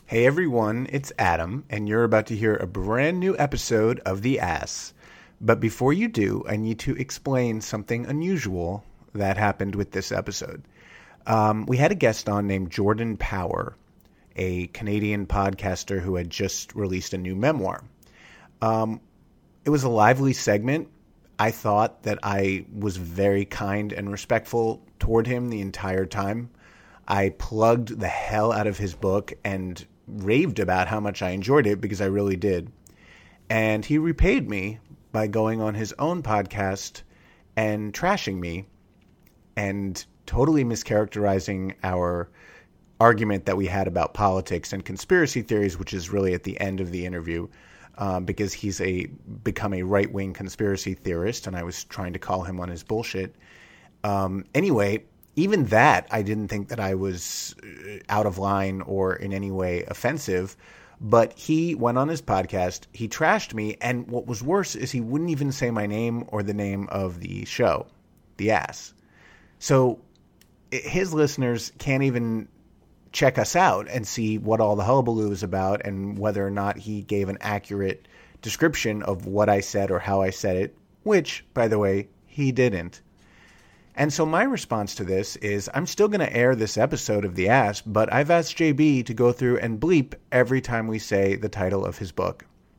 Hey everyone, it's Adam, and you're about to hear a brand new episode of The Ass. But before you do, I need to explain something unusual that happened with this episode. We had a guest on named Jordan Power, a Canadian podcaster who had just released a new memoir. It was a lively segment. I thought that I was very kind and respectful toward him the entire time. I plugged the hell out of his book and raved about how much I enjoyed it because I really did. And he repaid me by going on his own podcast and trashing me and totally mischaracterizing our argument that we had about politics and conspiracy theories, which is really at the end of the interview, because he's become a right-wing conspiracy theorist, and I was trying to call him on his bullshit. Anyway, even that, I didn't think that I was out of line or in any way offensive, but he went on his podcast, he trashed me, and what was worse is he wouldn't even say my name or the name of the show, The Ass. So his listeners can't even check us out and see what all the hullabaloo is about and whether or not he gave an accurate description of what I said or how I said it, which, by the way, he didn't. And so my response to this is I'm still going to air this episode of The Ass, but I've asked JB to go through and bleep every time we say the title of his book.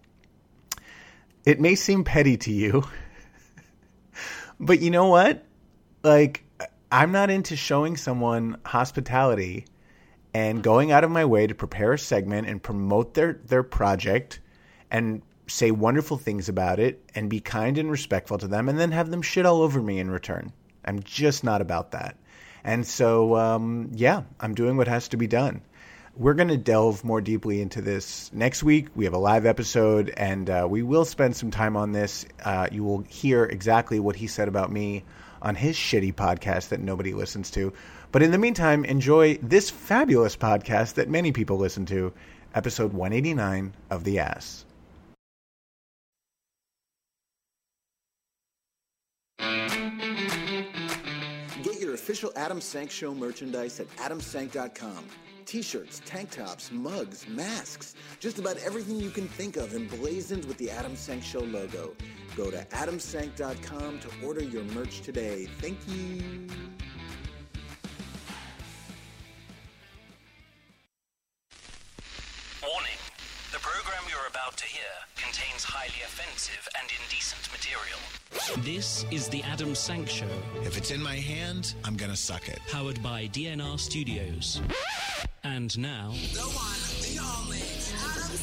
It may seem petty to you, but you know what? Like, I'm not into showing someone hospitality and going out of my way to prepare a segment and promote their project and say wonderful things about it and be kind and respectful to them and then have them shit all over me in return. I'm just not about that. And so, I'm doing what has to be done. We're going to delve more deeply into this next week. We have a live episode, and we will spend some time on this. You will hear exactly what he said about me on his shitty podcast that nobody listens to. But in the meantime, enjoy this fabulous podcast that many people listen to, episode 189 of The Ass. Get your official Adam Sank Show merchandise at adamsank.com. T-shirts, tank tops, mugs, masks, just about everything you can think of emblazoned with the Adam Sank Show logo. Go to adamsank.com to order your merch today. Thank you. Warning. The program you're about to hear contains highly offensive and indecent material. This is the Adam Sank Show. If it's in my hand, I'm gonna suck it. Powered by DNR Studios. And now... The one, the only, Adam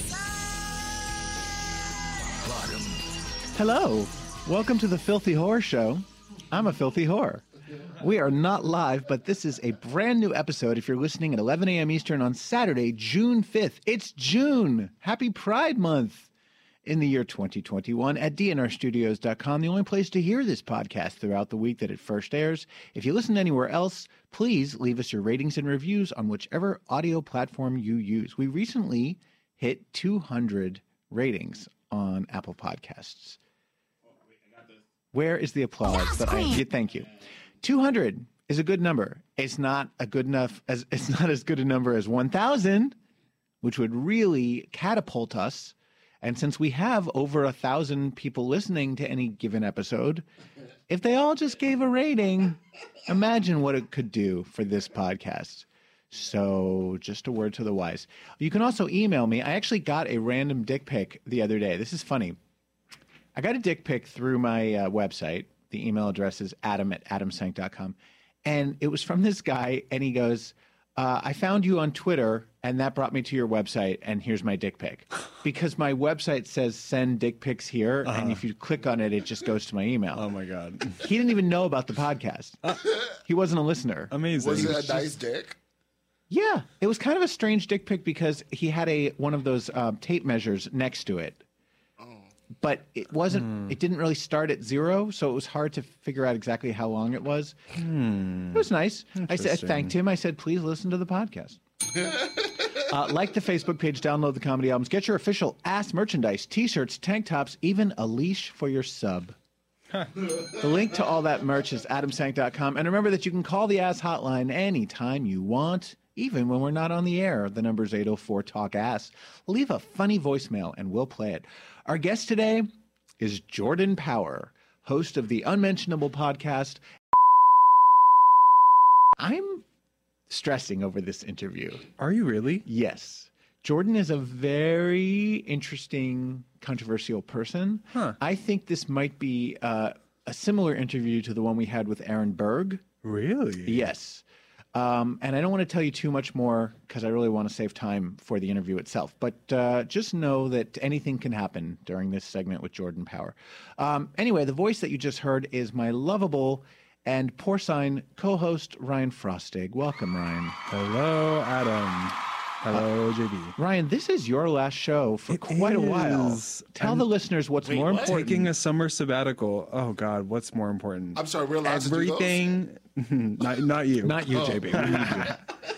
Sank! Hello. Welcome to the Filthy Whore Show. I'm a filthy whore. We are not live, but this is a brand new episode if you're listening at 11 a.m. Eastern on Saturday, June 5th. It's June. Happy Pride Month in the year 2021 at dnrstudios.com, the only place to hear this podcast throughout the week that it first airs. If you listen anywhere else, please leave us your ratings and reviews on whichever audio platform you use. We recently hit 200 ratings on Apple Podcasts. Where is the applause? Thank you. 200 is a good number. It's not as good a number as 1,000, which would really catapult us. And since we have over 1,000 people listening to any given episode, if they all just gave a rating, imagine what it could do for this podcast. So just a word to the wise. You can also email me. I actually got a random dick pic the other day. This is funny. I got a dick pic through my website. The email address is adam@adamsank.com. And it was from this guy, and he goes, I found you on Twitter, and that brought me to your website, and here's my dick pic. Because my website says send dick pics here, and if you click on it, it just goes to my email. Oh, my God. He didn't even know about the podcast. He wasn't a listener. Amazing. Was it a nice dick? Yeah. It was kind of a strange dick pic because he had one of those tape measures next to it. But it wasn't. It didn't really start at 0, so it was hard to figure out exactly how long it was. It was nice. I thanked him. I said, "Please listen to the podcast." Like the Facebook page, download the comedy albums, get your official ass merchandise, T-shirts, tank tops, even a leash for your sub. The link to all that merch is adamsank.com. And remember that you can call the ass hotline anytime you want, even when we're not on the air. The number's 804-TALK-ASS. Leave a funny voicemail and we'll play it. Our guest today is Jordan Power, host of the Unmentionable podcast. I'm stressing over this interview. Are you really? Yes. Jordan is a very interesting, controversial person. Huh. I think this might be a similar interview to the one we had with Aaron Berg. Really? Yes. And I don't want to tell you too much more because I really want to save time for the interview itself. But just know that anything can happen during this segment with Jordan Power. Anyway, the voice that you just heard is my lovable and porcine co-host, Ryan Frostig. Welcome, Ryan. Hello, Adam. Hello, JB. Ryan, this is your last show for quite a while. Tell the listeners what's more important. Taking a summer sabbatical. Oh, God, what's more important? I'm sorry, we're allowed to do those? Everything. Not you. Not you, JB.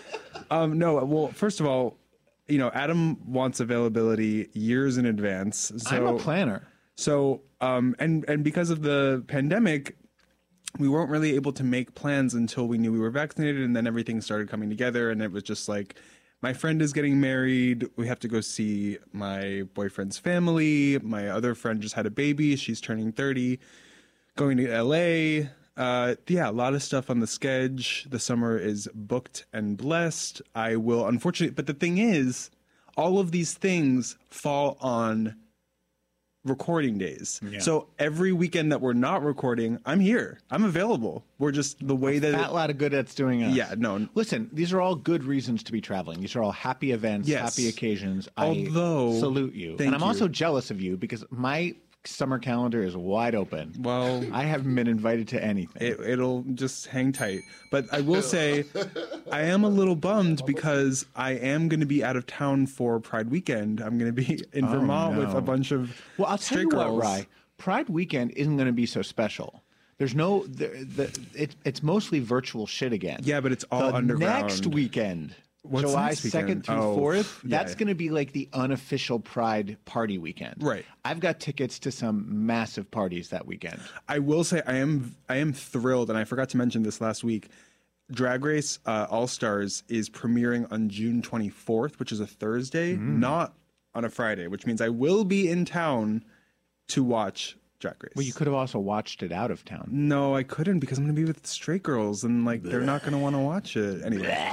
No, well, first of all, Adam wants availability years in advance. So, I'm a planner. So, and because of the pandemic, we weren't really able to make plans until we knew we were vaccinated, and then everything started coming together, and it was just like, my friend is getting married. We have to go see my boyfriend's family. My other friend just had a baby. She's turning 30. Going to LA. A lot of stuff on the schedule. The summer is booked and blessed. I will, unfortunately, but the thing is, all of these things fall on recording days. Yeah. So every weekend that we're not recording, I'm here. I'm available. We're just the way that fat lot of good that's doing us. Yeah, no. Listen, these are all good reasons to be traveling. These are all happy events, happy occasions. Although, I salute you. And I'm also jealous of you because my summer calendar is wide open. Well, I haven't been invited to anything. It'll just hang tight. But I will say, I am a little bummed because I am going to be out of town for Pride Weekend. I'm going to be in Vermont with a bunch of I'll tell you girls. what, Rye. Pride Weekend isn't going to be so special. There's no, it's mostly virtual shit again. Yeah, but it's all underground. Next weekend. What's July next 2nd weekend? through 4th, that's yeah. going to be like the unofficial Pride party weekend. Right. I've got tickets to some massive parties that weekend. I will say I am thrilled, and I forgot to mention this last week. Drag Race All Stars is premiering on June 24th, which is a Thursday, not on a Friday, which means I will be in town to watch Drag Race. Well, you could have also watched it out of town. No, I couldn't because I'm going to be with straight girls, and they're not going to want to watch it anyway.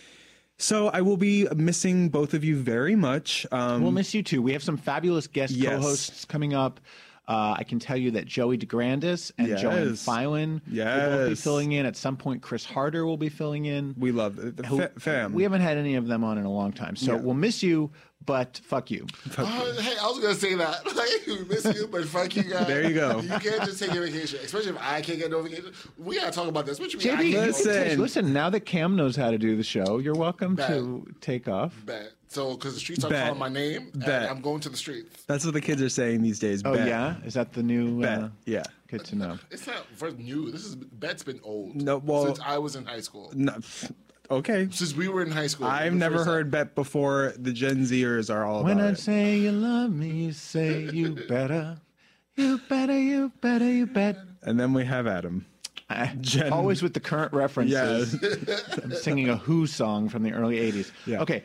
So I will be missing both of you very much. We'll miss you too. We have some fabulous guest co-hosts coming up. I can tell you that Joey DeGrandis and Joanne Filan will both be filling in. At some point, Chris Harder will be filling in. We love the fam. We haven't had any of them on in a long time. So we'll miss you, but fuck you. Hey, I was going to say that. We miss you, but fuck you guys. There you go. You can't just take a vacation, especially if I can't get no vacation. We got to talk about this. What you mean? JB, listen, now that Cam knows how to do the show, you're welcome to take off. Bet. So, because the streets are calling my name, and I'm going to the streets. That's what the kids are saying these days. Oh, yeah? Is that the new... Bet. Yeah. Good to know. It's not first new. Bet's been old. No, well, since I was in high school. No, okay. Since we were in high school. I've never heard Bet before. The Gen Zers are all about it. When I say you love me, you say you better. You better, you better, you bet. And then we have Adam. Always with the current references. Yes. I'm singing a Who song from the early 80s. Yeah. Okay.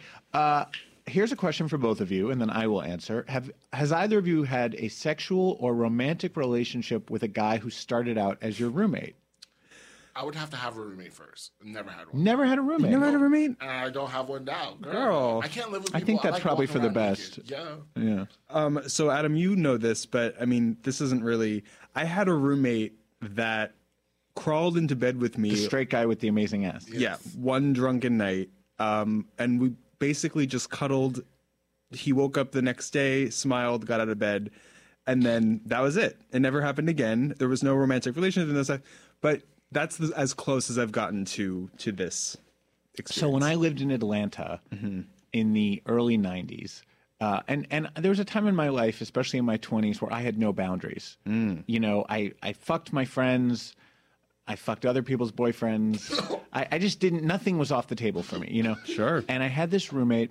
Here's a question for both of you, and then I will answer. Has either of you had a sexual or romantic relationship with a guy who started out as your roommate? I would have to have a roommate first. Never had one. Never had a roommate? You never had a roommate? And I don't have one now. Girl. I can't live with people. I think that's probably for the best. Yeah. So, Adam, you know this, but, I mean, this isn't really... I had a roommate that crawled into bed with me. The straight guy with the amazing ass. Yes. Yeah, one drunken night. And we basically just cuddled. He woke up the next day, smiled, got out of bed, and then that was it. It never happened again. There was no romantic relationship in this, but that's as close as I've gotten to this experience. So when I lived in Atlanta in the early 90s, and there was a time in my life, especially in my 20s, where I had no boundaries. You know, I fucked my friends. I fucked other people's boyfriends. I just didn't, nothing was off the table for me, you know? Sure. And I had this roommate,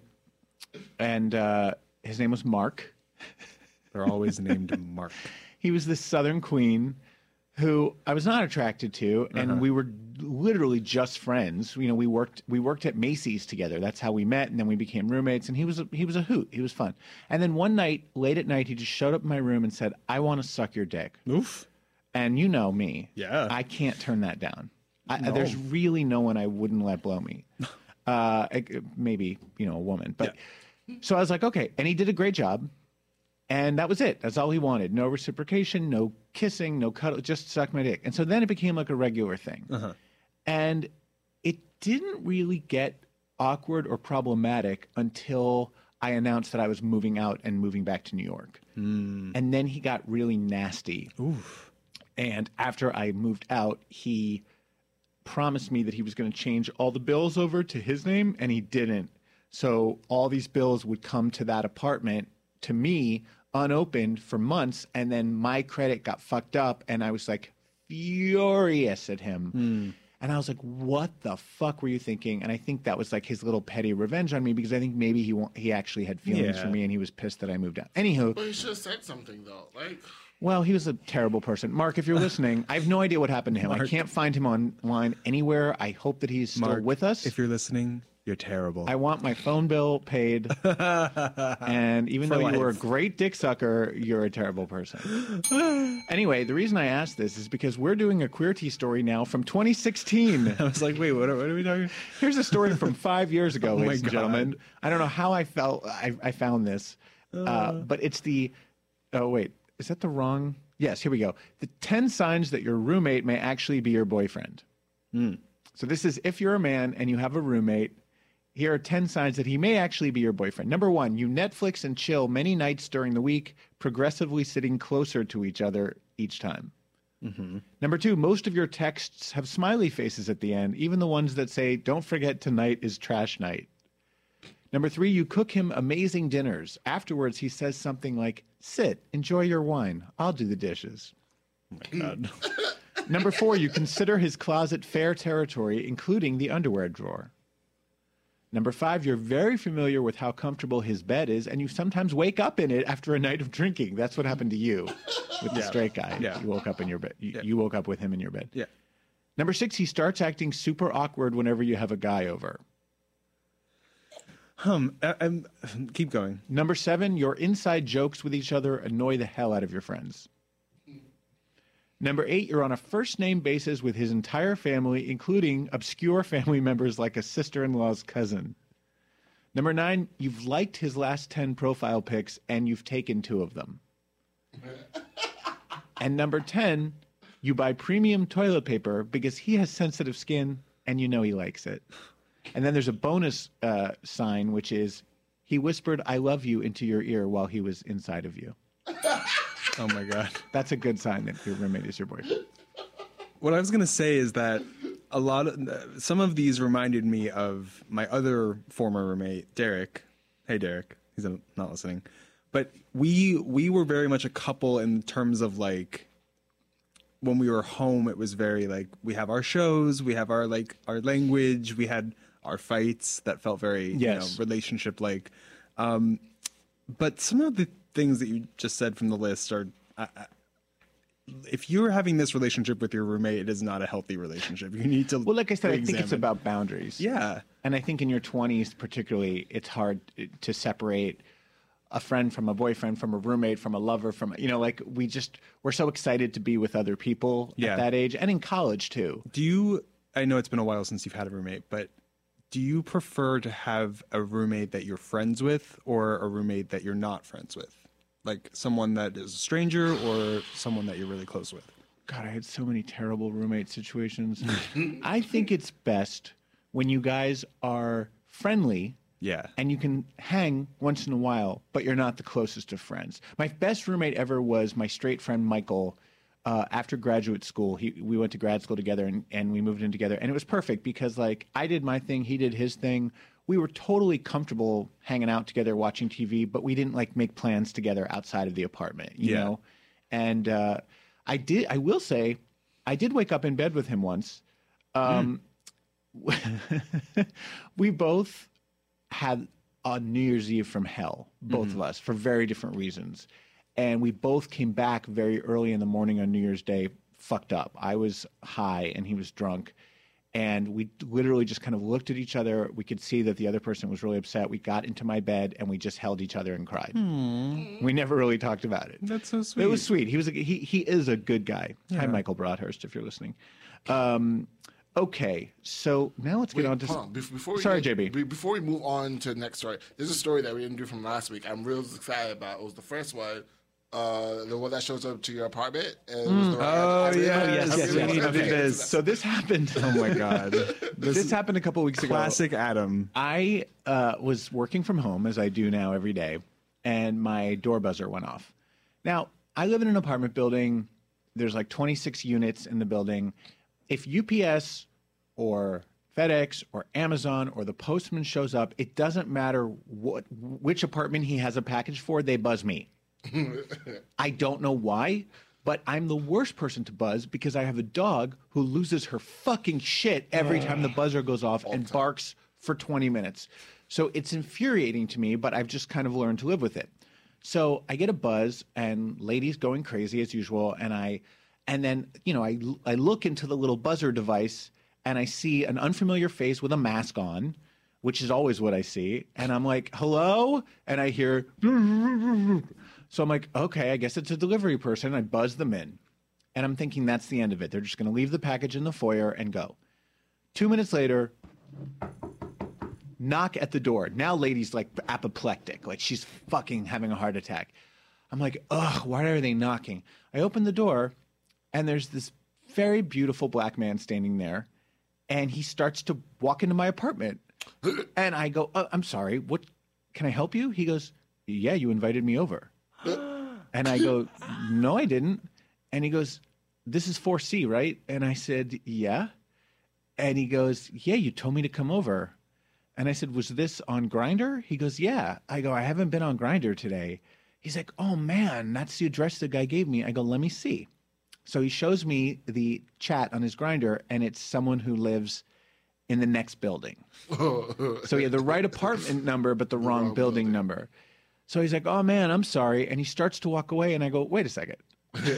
and his name was Mark. They're always named Mark. He was this Southern queen who I was not attracted to, and we were literally just friends. You know, we worked at Macy's together. That's how we met, and then we became roommates. And he was a hoot. He was fun. And then one night, late at night, he just showed up in my room and said, "I want to suck your dick." Oof. And you know me, Yeah. I can't turn that down. No. There's really no one I wouldn't let blow me. Maybe a woman, but so I was like, okay. And he did a great job. And that was it. That's all he wanted. No reciprocation, no kissing, no cuddle, just suck my dick. And so then it became like a regular thing. And it didn't really get awkward or problematic until I announced that I was moving out and moving back to New York. And then he got really nasty. Oof. And after I moved out, he promised me that he was going to change all the bills over to his name, and he didn't. So all these bills would come to that apartment to me unopened for months, and then my credit got fucked up, and I was like furious at him. And I was like, what the fuck were you thinking? And I think that was like his little petty revenge on me, because I think maybe he actually had feelings for me, and he was pissed that I moved out. Anywho. But you should have said something, though. Like, well, he was a terrible person. Mark, if you're listening, I have no idea what happened to him. I can't find him online anywhere. I hope that he's still with us. If you're listening, you're terrible. I want my phone bill paid. And even though you were a great dick sucker, you're a terrible person. Anyway, the reason I asked this is because we're doing a Queer Tea story now from 2016. I was like, wait, what are we talking? Here's a story from 5 years ago, ladies and God. gentlemen. I don't know how I found this, but it's the. Oh wait, is that the wrong? Yes, here we go. The 10 signs that your roommate may actually be your boyfriend. So this is if you're a man and you have a roommate. Here are 10 signs that he may actually be your boyfriend. Number 1, you Netflix and chill many nights during the week, progressively sitting closer to each other each time. Number 2, most of your texts have smiley faces at the end, even the ones that say, "Don't forget tonight is trash night." Number 3, you cook him amazing dinners. Afterwards, he says something like, "Sit, enjoy your wine. I'll do the dishes." Oh my God. Number 4, you consider his closet fair territory, including the underwear drawer. Number 5, you're very familiar with how comfortable his bed is, and you sometimes wake up in it after a night of drinking. That's what happened to you with the straight guy. Yeah. You woke up in your bed. You woke up with him in your bed. Yeah. Number 6, he starts acting super awkward whenever you have a guy over. Keep going. Number 7, your inside jokes with each other annoy the hell out of your friends. Number 8, you're on a first-name basis with his entire family, including obscure family members like a sister-in-law's cousin. Number 9, you've liked his last 10 profile pics, and you've taken 2 of them. And number 10, you buy premium toilet paper because he has sensitive skin, and you know he likes it. And then there's a bonus sign, which is he whispered, "I love you" into your ear while he was inside of you. Oh my God. That's a good sign that your roommate is your boyfriend. What I was going to say is that some of these reminded me of my other former roommate, Derek. Hey, Derek. He's not listening. But we were very much a couple in terms of like when we were home, it was very like we have our shows, we have our language, we had our fights that felt very relationship like. But some of the things that you just said from the list are, if you're having this relationship with your roommate, it is not a healthy relationship. You need to. Well, like I said, I think it's about boundaries. Yeah. And I think in your 20s, particularly, it's hard to separate a friend from a boyfriend, from a roommate, from a lover, from, we're so excited to be with other people at that age, and in college too. I know it's been a while since you've had a roommate, but do you prefer to have a roommate that you're friends with or a roommate that you're not friends with? Like someone that is a stranger or someone that you're really close with? God, I had so many terrible roommate situations. I think it's best when you guys are friendly. Yeah. And you can hang once in a while, but you're not the closest of friends. My best roommate ever was my straight friend, Michael. After graduate school, we went to grad school together and we moved in together. And it was perfect because I did my thing, he did his thing. We were totally comfortable hanging out together, watching TV, but we didn't make plans together outside of the apartment, you know? And I will say, I did wake up in bed with him once. We both had a New Year's Eve from hell, both of us, for very different reasons. And we both came back very early in the morning on New Year's Day fucked up. I was high and he was drunk. And we literally just kind of looked at each other. We could see that the other person was really upset. We got into my bed and we just held each other and cried. We never really talked about it. That's so sweet. It was sweet. He is a good guy. Hi, Michael Broadhurst, if you're listening. Okay, so now let's get on to. Hold on. Before we Sorry, get- JB. Before we move on to the next story, there's a story that we didn't do from last week. I'm real excited about. It was the first one. The one that shows up to your apartment. And it was the yes, we need to do this. So this happened. Oh my God. This happened a couple weeks ago. Classic Adam. I was working from home, as I do now every day, and my door buzzer went off. Now, I live in an apartment building. There's like 26 units in the building. If UPS or FedEx or Amazon or the postman shows up, it doesn't matter which apartment he has a package for, they buzz me. I don't know why, but I'm the worst person to buzz because I have a dog who loses her fucking shit every time the buzzer goes off and barks for 20 minutes. So it's infuriating to me, but I've just kind of learned to live with it. So I get a buzz and ladies going crazy as usual, and then I look into the little buzzer device and I see an unfamiliar face with a mask on, which is always what I see, and I'm like, "Hello?" and I hear so I'm like, okay, I guess it's a delivery person. I buzz them in. And I'm thinking that's the end of it. They're just going to leave the package in the foyer and go. 2 minutes later, knock at the door. Now lady's like apoplectic. Like she's fucking having a heart attack. I'm like, ugh, why are they knocking? I open the door and there's this very beautiful black man standing there. And he starts to walk into my apartment. And I go, I'm sorry, what, can I help you? He goes, yeah, you invited me over. And I go, no, I didn't. And he goes, this is 4C, right? And I said, yeah. And he goes, yeah, you told me to come over. And I said, was this on Grindr? He goes, yeah. I go, I haven't been on Grindr today. He's like, oh, man, that's the address the guy gave me. I go, let me see. So he shows me the chat on his Grindr, and it's someone who lives in the next building. So he had the right apartment number, but the wrong building number. So he's like, oh, man, I'm sorry. And he starts to walk away, and I go, wait a second. Wait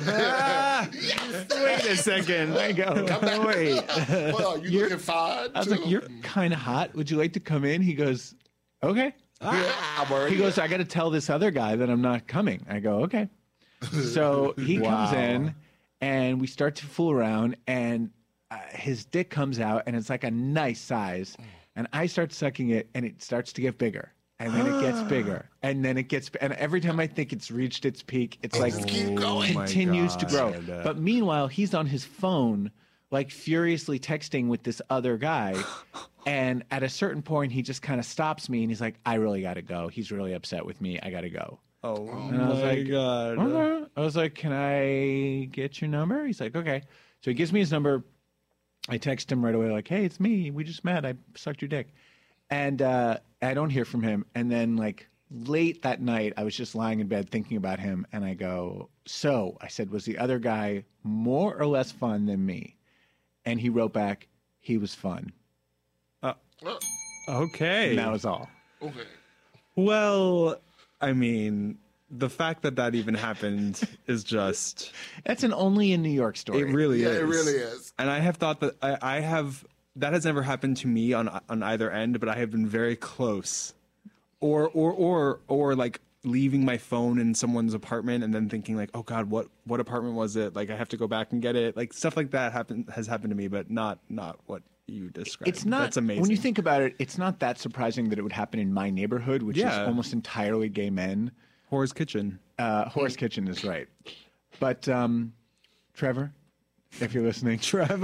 a second. I go, wait. Hold on, you looking fine? I was like, you're kind of hot. Would you like to come in? He goes, okay. He goes, I got to tell this other guy that I'm not coming. I go, okay. So he comes in, and we start to fool around, and his dick comes out, and it's like a nice size. And I start sucking it, and it starts to get bigger. And then it gets bigger, and then it gets, and every time I think it's reached its peak, it's like continues to grow. But meanwhile, he's on his phone, like furiously texting with this other guy, and at a certain point, he just kind of stops me, and he's like, "I really got to go. He's really upset with me. I got to go." Oh and I was my like, God! Okay. I was like, "Can I get your number?" He's like, "Okay." So he gives me his number. I text him right away, like, "Hey, it's me. We just met. I sucked your dick." And I don't hear from him. And then, like, late that night, I was just lying in bed thinking about him. And I go, so I said, was the other guy more or less fun than me? And he wrote back, he was fun. Okay. And that was all. Okay. Well, I mean, the fact that that even happened is just... That's an only in New York story. It really is. It really is. And I have thought that I have... That has never happened to me on either end, but I have been very close. Or like leaving my phone in someone's apartment and then thinking like, oh God, what apartment was it? Like I have to go back and get it. Like stuff like that has happened to me, but not what you described. It's not. That's amazing. When you think about it, it's not that surprising that it would happen in my neighborhood, which is almost entirely gay men. Whore's Kitchen. Whore's Kitchen is right. But Trevor, if you're listening, Trevor,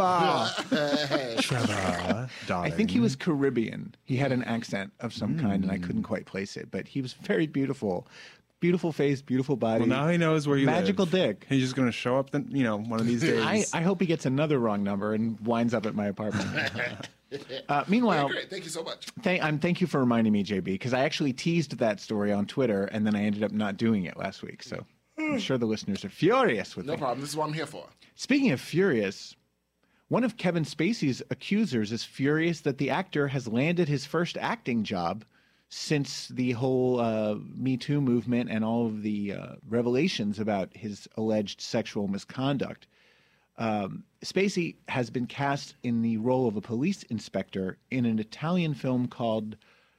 darling. I think he was Caribbean. He had an accent of some kind, and I couldn't quite place it. But he was very beautiful. Beautiful face, beautiful body. Well, now he knows where you Magical live. dick. He's just going to show up, one of these days. I hope he gets another wrong number and winds up at my apartment. Meanwhile, Great. Thank you so much. Thank you for reminding me, JB, because I actually teased that story on Twitter, and then I ended up not doing it last week. So I'm sure the listeners are furious with No me. problem. This is what I'm here for. Speaking of furious, one of Kevin Spacey's accusers is furious that the actor has landed his first acting job since the whole Me Too movement and all of the revelations about his alleged sexual misconduct. Spacey has been cast in the role of a police inspector in an Italian film called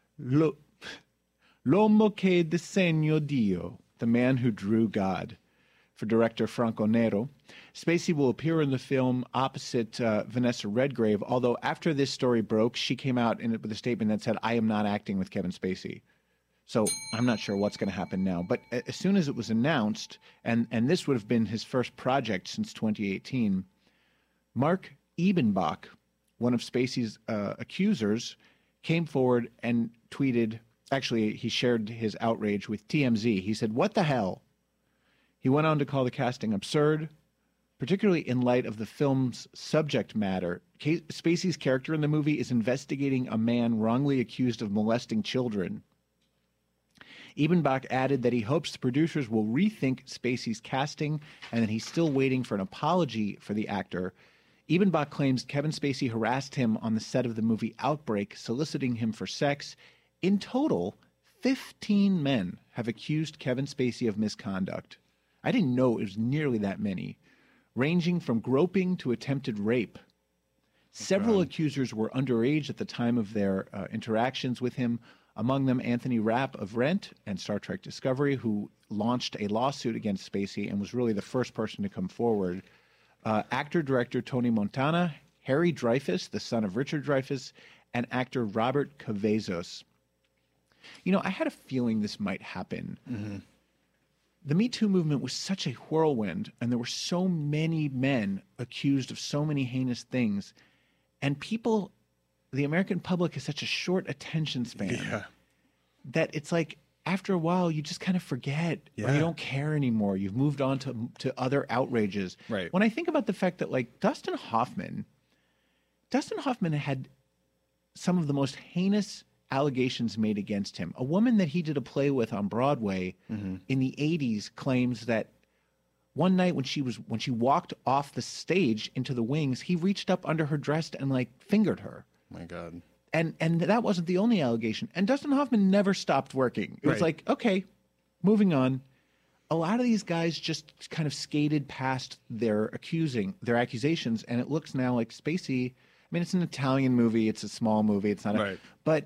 L'uomo che disegnò Dio, The Man Who Drew God, for director Franco Nero. Spacey will appear in the film opposite Vanessa Redgrave, although after this story broke, she came out with a statement that said, I am not acting with Kevin Spacey. So I'm not sure what's going to happen now. But as soon as it was announced, and this would have been his first project since 2018, Mark Ebenbach, one of Spacey's accusers, came forward and tweeted, actually, he shared his outrage with TMZ. He said, "What the hell?" He went on to call the casting absurd, particularly in light of the film's subject matter. Spacey's character in the movie is investigating a man wrongly accused of molesting children. Ebenbach added that he hopes the producers will rethink Spacey's casting and that he's still waiting for an apology for the actor. Ebenbach claims Kevin Spacey harassed him on the set of the movie Outbreak, soliciting him for sex. In total, 15 men have accused Kevin Spacey of misconduct. I didn't know it was nearly that many, ranging from groping to attempted rape. Several accusers were underage at the time of their interactions with him, among them Anthony Rapp of Rent and Star Trek Discovery, who launched a lawsuit against Spacey and was really the first person to come forward. Actor-director Tony Montana, Harry Dreyfus, the son of Richard Dreyfuss, and actor Robert Cavazos. You know, I had a feeling this might happen. Mm-hmm. The Me Too movement was such a whirlwind, and there were so many men accused of so many heinous things, and people, the American public has such a short attention span that it's like, after a while, you just kind of forget, or you don't care anymore. You've moved on to other outrages. Right. When I think about the fact that, like, Dustin Hoffman had some of the most heinous allegations made against him. A woman that he did a play with on Broadway in the 80s claims that one night when she walked off the stage into the wings, he reached up under her dress and, like, fingered her. My God. And that wasn't the only allegation. And Dustin Hoffman never stopped working. It was like, okay, moving on. A lot of these guys just kind of skated past their accusations, and it looks now like Spacey. I mean, it's an Italian movie. It's a small movie. It's not but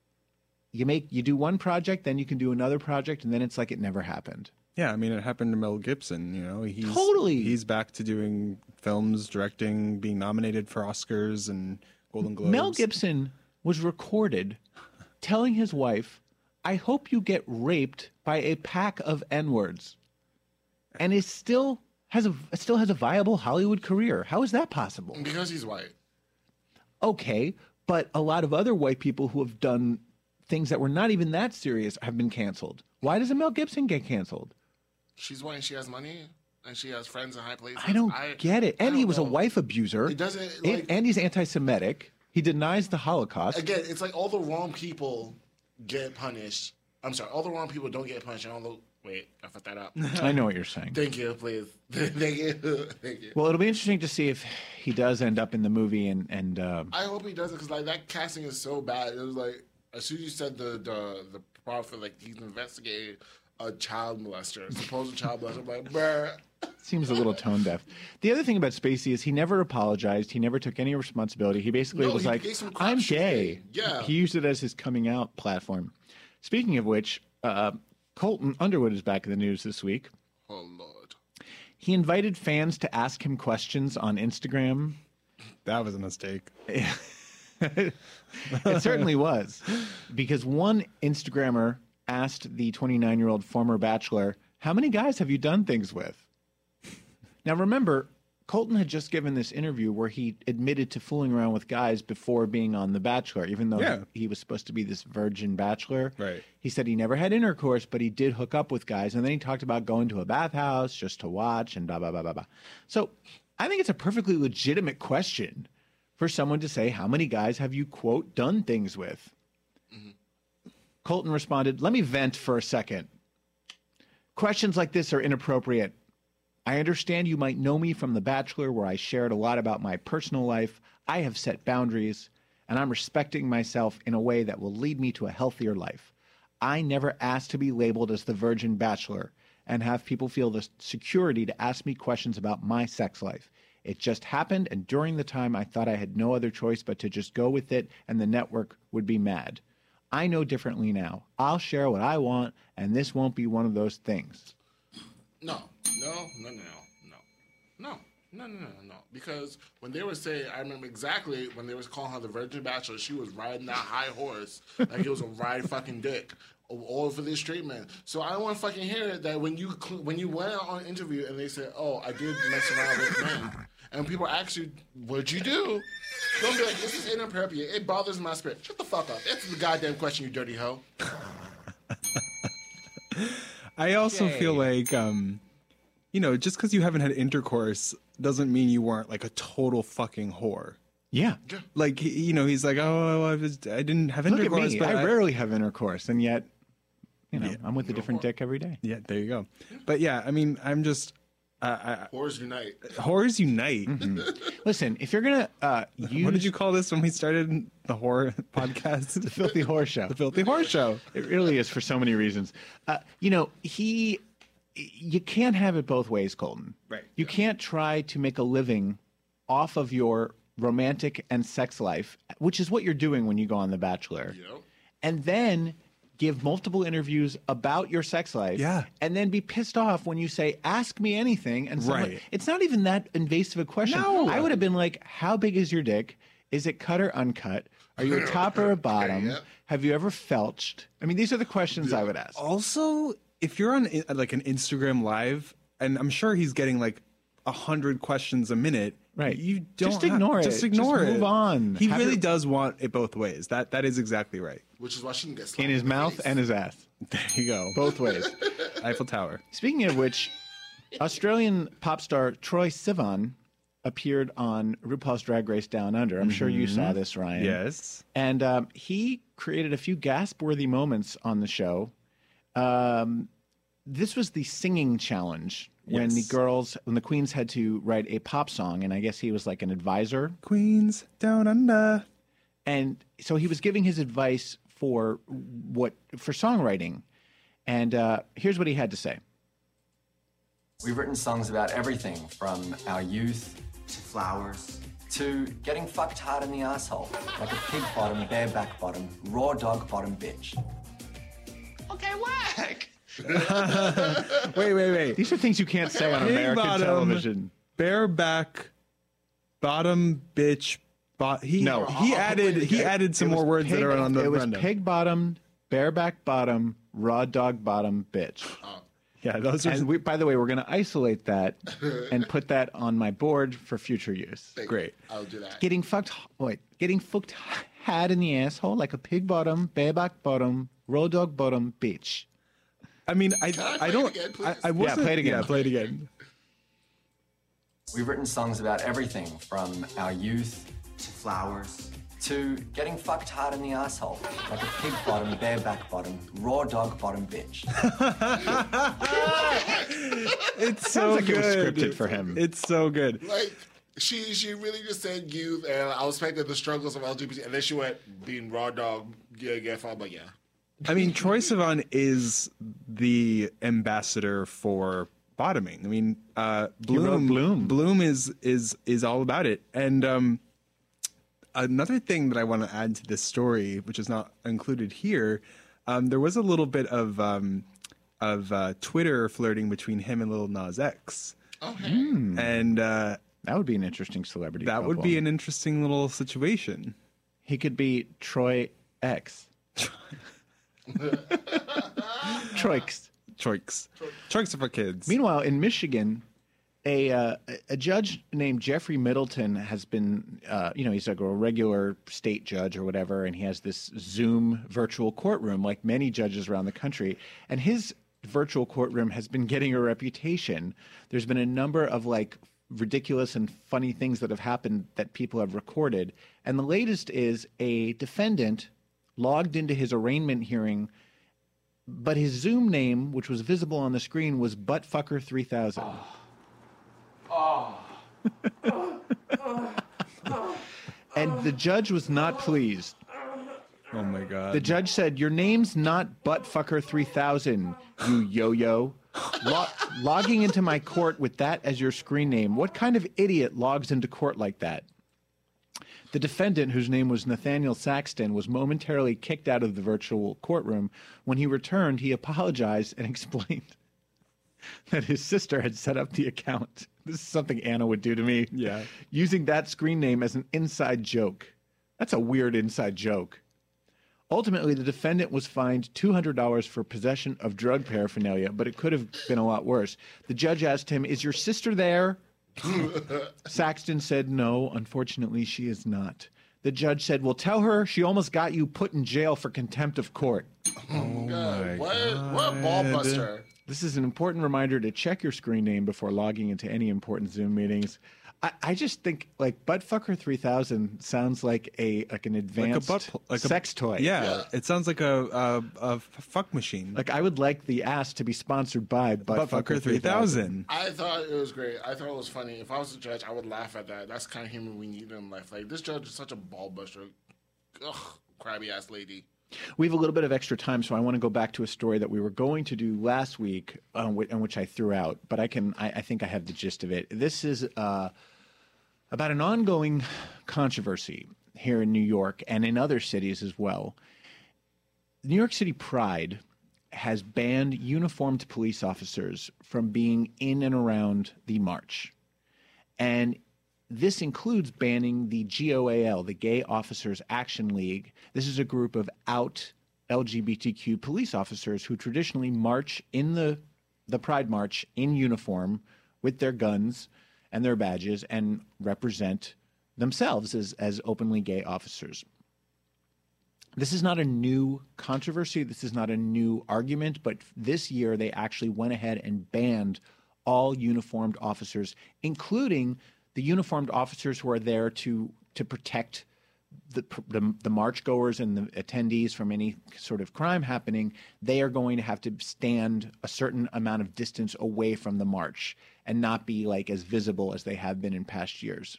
you do one project, then you can do another project, and then it's like it never happened. Yeah, I mean, it happened to Mel Gibson. You know, he's back to doing films, directing, being nominated for Oscars and Golden Globes. Mel Gibson was recorded telling his wife, "I hope you get raped by a pack of N-words," and it still has a viable Hollywood career. How is that possible? Because he's white. Okay, but a lot of other white people who have done things that were not even that serious have been canceled. Why doesn't Mel Gibson get canceled? She's white and she has money and she has friends in high places. I don't get it. And he was a wife abuser. It doesn't, like, and he's anti-Semitic. He denies the Holocaust. Again, it's like all the wrong people get punished. I'm sorry, all the wrong people don't get punished. Wait, I fucked that up. I know what you're saying. Thank you, please. Thank you. Well, it'll be interesting to see if he does end up in the movie, and I hope he does it, because like that casting is so bad. It was like, as soon as you said the prophet, like he's investigating a child molester, supposed child molester, I'm like, bruh. Seems a little tone deaf. The other thing about Spacey is he never apologized. He never took any responsibility. He basically was like, I'm gay. Yeah. He used it as his coming out platform. Speaking of which, Colton Underwood is back in the news this week. Oh, Lord. He invited fans to ask him questions on Instagram. That was a mistake. It certainly was. Because one Instagrammer asked the 29-year-old former bachelor, how many guys have you done things with? Now, remember, Colton had just given this interview where he admitted to fooling around with guys before being on The Bachelor, even though he was supposed to be this virgin bachelor. Right. He said he never had intercourse, but he did hook up with guys. And then he talked about going to a bathhouse just to watch and blah, blah, blah, blah, blah. So I think it's a perfectly legitimate question for someone to say, how many guys have you, quote, done things with? Mm-hmm. Colton responded, let me vent for a second. Questions like this are inappropriate. I understand you might know me from The Bachelor, where I shared a lot about my personal life. I have set boundaries, and I'm respecting myself in a way that will lead me to a healthier life. I never asked to be labeled as the virgin bachelor and have people feel the security to ask me questions about my sex life. It just happened, and during the time, I thought I had no other choice but to just go with it, and the network would be mad. I know differently now. I'll share what I want, and this won't be one of those things. No. Because when they were saying, I remember exactly when they was calling her the Virgin Bachelor, she was riding that high horse like it was a ride fucking dick all for this straight man. So I don't want to fucking hear it that when you went on an interview and they said, oh, I did mess around with men, and people ask you, what'd you do? Don't be like, this is inappropriate. It bothers my spirit. Shut the fuck up. Answer the goddamn question, you dirty hoe. I also feel like, just because you haven't had intercourse doesn't mean you weren't like a total fucking whore. Yeah. Like, he's like, oh, I didn't have intercourse. Look at me. But I rarely have intercourse, and yet, I'm with a different dick every day. Yeah, there you go. But yeah, I mean, I'm just... Whores unite. Whores unite. Mm-hmm. Listen, if you're going to use... What did you call this when we started the horror podcast? The Filthy Horror Show. The Filthy Horror Show. It really is for so many reasons. You can't have it both ways, Colton. Right. You can't try to make a living off of your romantic and sex life, which is what you're doing when you go on The Bachelor. Yep. And then give multiple interviews about your sex life. Yeah. And then be pissed off when you say, ask me anything. And Right. It's not even that invasive a question. No. I would have been like, how big is your dick? Is it cut or uncut? Are you a top or a bottom? Yep. Have you ever felched? I mean, these are the questions I would ask. Also, if you're on like an Instagram Live, and I'm sure he's getting like 100 questions a minute, Right. You don't Just ignore it. Just ignore Just it. move on. He Have really your- does want it both ways. That is exactly right. Which is why she can get slapped In his the mouth face. and his ass. There you go. Both ways. Eiffel Tower. Speaking of which, Australian pop star Troye Sivan appeared on RuPaul's Drag Race Down Under. I'm sure you saw this, Ryan. Yes. And he created a few gasp-worthy moments on the show. This was the singing challenge when Yes. when the queens had to write a pop song, and I guess he was like an advisor. Queens Down Under. And so he was giving his advice for songwriting. And here's what he had to say. We've written songs about everything from our youth to flowers to getting fucked hard in the asshole, like a pig bottom, bareback bottom, raw dog bottom bitch. Okay, whack. Wait. These are things you can't say on Pig American bottom, television. Bareback, bottom, bitch. He I'll added some more words that are on the It was rundown. pig bottom, bareback bottom, raw dog bottom, bitch. Yeah, those are. And by the way, we're going to isolate that and put that on my board for future use. Great. I'll do that. Getting fucked had in the asshole like a pig bottom, bareback bottom, raw dog bottom, bitch. I mean, I I play don't. it again, please? I wasn't. play it again. Yeah, play it again. We've written songs about everything from our youth to flowers to getting fucked hard in the asshole, like a pig bottom, bareback bottom, raw dog bottom bitch. It's so Sounds like good. it was scripted for him. It's so good. Like, she really just said youth, and I was expecting the struggles of LGBT, and then she went being raw dog, yeah, fine, but yeah. I mean, Troye Sivan is the ambassador for bottoming. I mean, wrote Bloom. Bloom is all about it. And another thing that I want to add to this story, which is not included here, there was a little bit of Twitter flirting between him and Lil Nas X. Okay. And That would be an interesting celebrity that would couple. be an interesting little situation. He could be Troy X. Troix. Troix are for kids. Meanwhile, in Michigan, a judge named Jeffrey Middleton has been, he's like a regular state judge or whatever, and he has this Zoom virtual courtroom like many judges around the country. And his virtual courtroom has been getting a reputation. There's been a number of like ridiculous and funny things that have happened that people have recorded. And the latest is a defendant logged into his arraignment hearing, but his Zoom name, which was visible on the screen, was Buttfucker3000. And the judge was not pleased. Oh my God. The judge said, "Your name's not Buttfucker 3000, you yo-yo. Logging into my court with that as your screen name. What kind of idiot logs into court like that?" The defendant, whose name was Nathaniel Saxton, was momentarily kicked out of the virtual courtroom. When he returned, he apologized and explained that his sister had set up the account. This is something Anna would do to me. Yeah. Using that screen name as an inside joke. That's a weird inside joke. Ultimately, the defendant was fined $200 for possession of drug paraphernalia, but it could have been a lot worse. The judge asked him, "Is your sister there?" Saxton said, "No, unfortunately, she is not." The judge said, "Well, tell her she almost got you put in jail for contempt of court." Oh God. What a ball buster. This is an important reminder to check your screen name before logging into any important Zoom meetings. I just think like Buttfucker 3000 sounds like an advanced sex toy. Yeah, it sounds like a fuck machine. Like I would like the ass to be sponsored by Buttfucker 3000. I thought it was great. I thought it was funny. If I was a judge, I would laugh at that. That's the kind of humor we need in life. Like this judge is such a ball buster. Ugh, crabby ass lady. We have a little bit of extra time, so I want to go back to a story that we were going to do last week, and which I threw out. But I think I have the gist of it. This is about an ongoing controversy here in New York and in other cities as well. New York City Pride has banned uniformed police officers from being in and around the march. And this includes banning the GOAL, the Gay Officers Action League. This is a group of out LGBTQ police officers who traditionally march in the Pride March in uniform with their guns and their badges and represent themselves as openly gay officers. This is not a new controversy. This is not a new argument, but this year they actually went ahead and banned all uniformed officers, including the uniformed officers who are there to protect the march goers and the attendees from any sort of crime happening. They are going to have to stand a certain amount of distance away from the march and not be like as visible as they have been in past years.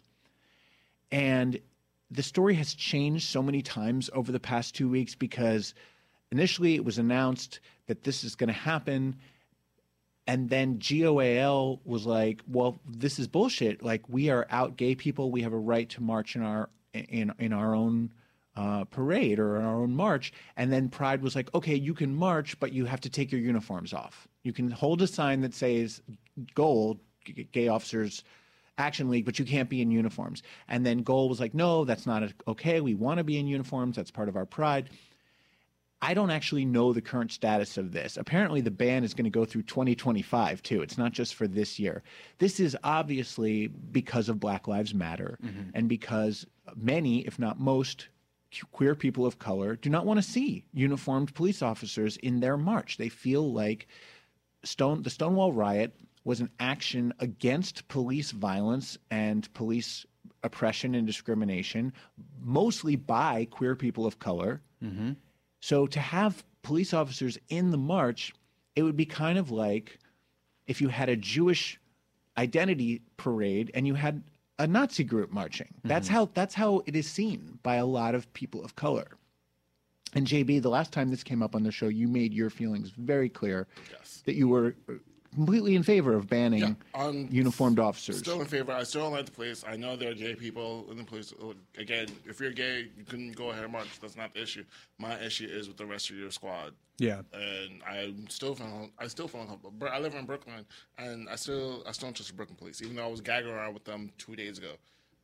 And the story has changed so many times over the past 2 weeks because initially it was announced that this is going to happen. And then GOAL was like, well, this is bullshit. Like, we are out gay people. We have a right to march in our own parade or in our own march. And then Pride was like, okay, you can march, but you have to take your uniforms off. You can hold a sign that says GOAL, Gay Officers Action League, but you can't be in uniforms. And then GOAL was like, no, that's not okay. We want to be in uniforms. That's part of our pride. I don't actually know the current status of this. Apparently, the ban is going to go through 2025, too. It's not just for this year. This is obviously because of Black Lives Matter and because many, if not most, queer people of color do not want to see uniformed police officers in their march. They feel like the Stonewall riot was an action against police violence and police oppression and discrimination, mostly by queer people of color. Mm-hmm. So to have police officers in the march, it would be kind of like if you had a Jewish identity parade and you had a Nazi group marching. Mm-hmm. That's how it is seen by a lot of people of color. And JB, the last time this came up on the show, you made your feelings very clear that you were completely in favor of banning uniformed officers. Still in favor. I still don't like the police. I know there are gay people in the police. Again, if you're gay, you can go ahead and march. That's not the issue. My issue is with the rest of your squad. Yeah. And I still feel uncomfortable. I live in Brooklyn, and I still don't trust the Brooklyn police, even though I was gagging around with them 2 days ago.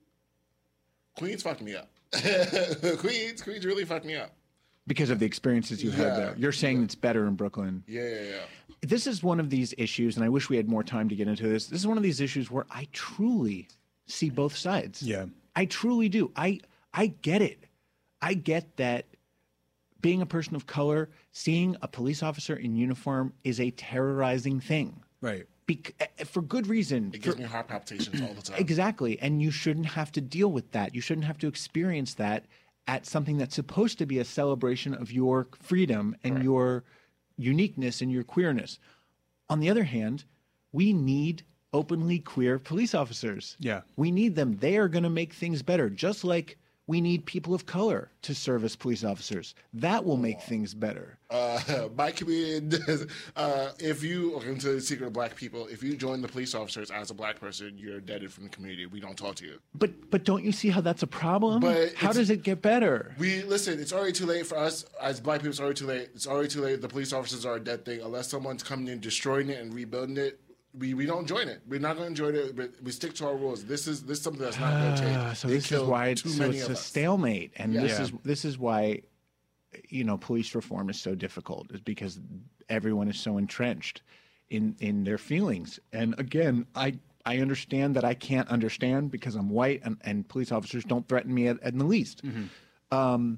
Queens fucked me up. Queens really fucked me up. Because of the experiences you had there. You're saying it's better in Brooklyn. Yeah. This is one of these issues, and I wish we had more time to get into this. This is one of these issues where I truly see both sides. Yeah. I truly do. I get it. I get that being a person of color, seeing a police officer in uniform is a terrorizing thing. Right. For good reason. It gives me heart palpitations all the time. Exactly. And you shouldn't have to deal with that. You shouldn't have to experience that at something that's supposed to be a celebration of your freedom and your uniqueness and your queerness. On the other hand, we need openly queer police officers. Yeah. We need them. They are going to make things better. Just like we need people of color to serve as police officers. That will make things better. My community, if you, okay, into the secret of black people, if you join the police officers as a black person, you're deaded from the community. We don't talk to you. But don't you see how that's a problem? But how does it get better? Listen, it's already too late for us as black people. It's already too late. It's already too late. The police officers are a dead thing. Unless someone's coming in, destroying it and rebuilding it, we don't join it. We're not going to join it, but we stick to our rules. This is something that's not going to change. So this is why it's a stalemate, and this is why, police reform is so difficult, is because everyone is so entrenched in their feelings. And again, I understand that I can't understand because I'm white, and police officers don't threaten me in the least. Mm-hmm.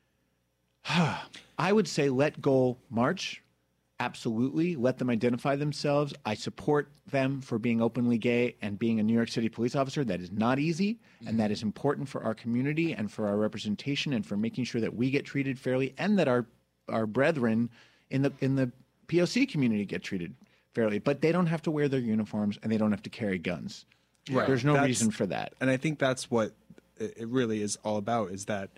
I would say let go march. Absolutely. Let them identify themselves. I support them for being openly gay and being a New York City police officer. That is not easy, and that is important for our community and for our representation and for making sure that we get treated fairly and that our brethren in the POC community get treated fairly. But they don't have to wear their uniforms and they don't have to carry guns. Right. There's no reason for that. And I think that's what it really is all about, is that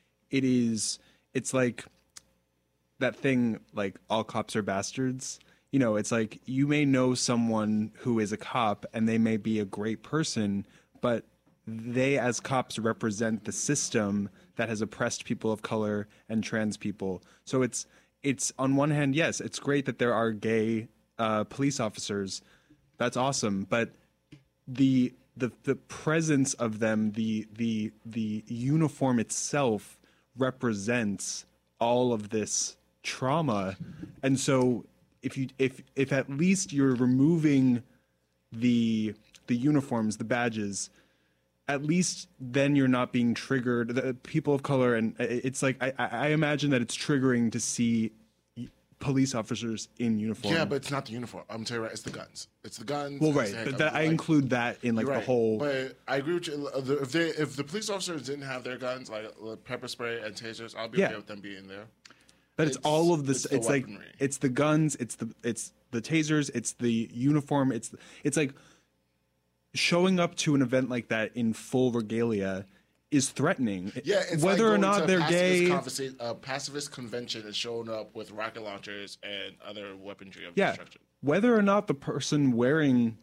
it's like that thing, like all cops are bastards. It's like you may know someone who is a cop and they may be a great person, but they as cops represent the system that has oppressed people of color and trans people. So it's on one hand, yes, it's great that there are gay police officers. That's awesome. But the presence of them, the uniform itself represents all of this trauma. And so if at least you're removing the uniforms, the badges, at least then you're not being triggered. The people of color, and it's like I imagine that it's triggering to see police officers in uniform. Yeah, but it's not the uniform. I'm telling you right, it's the guns. It's the guns. Well, right, but I include that in the whole. But I agree with you. If the police officers didn't have their guns, like pepper spray and tasers, I'll be okay with them being there. But it's all of this. It's like it's the guns, it's the tasers, it's the uniform. It's like showing up to an event like that in full regalia is threatening. Yeah, it's whether like or not they're gay. A pacifist convention is showing up with rocket launchers and other weaponry of destruction. Whether or not the person wearing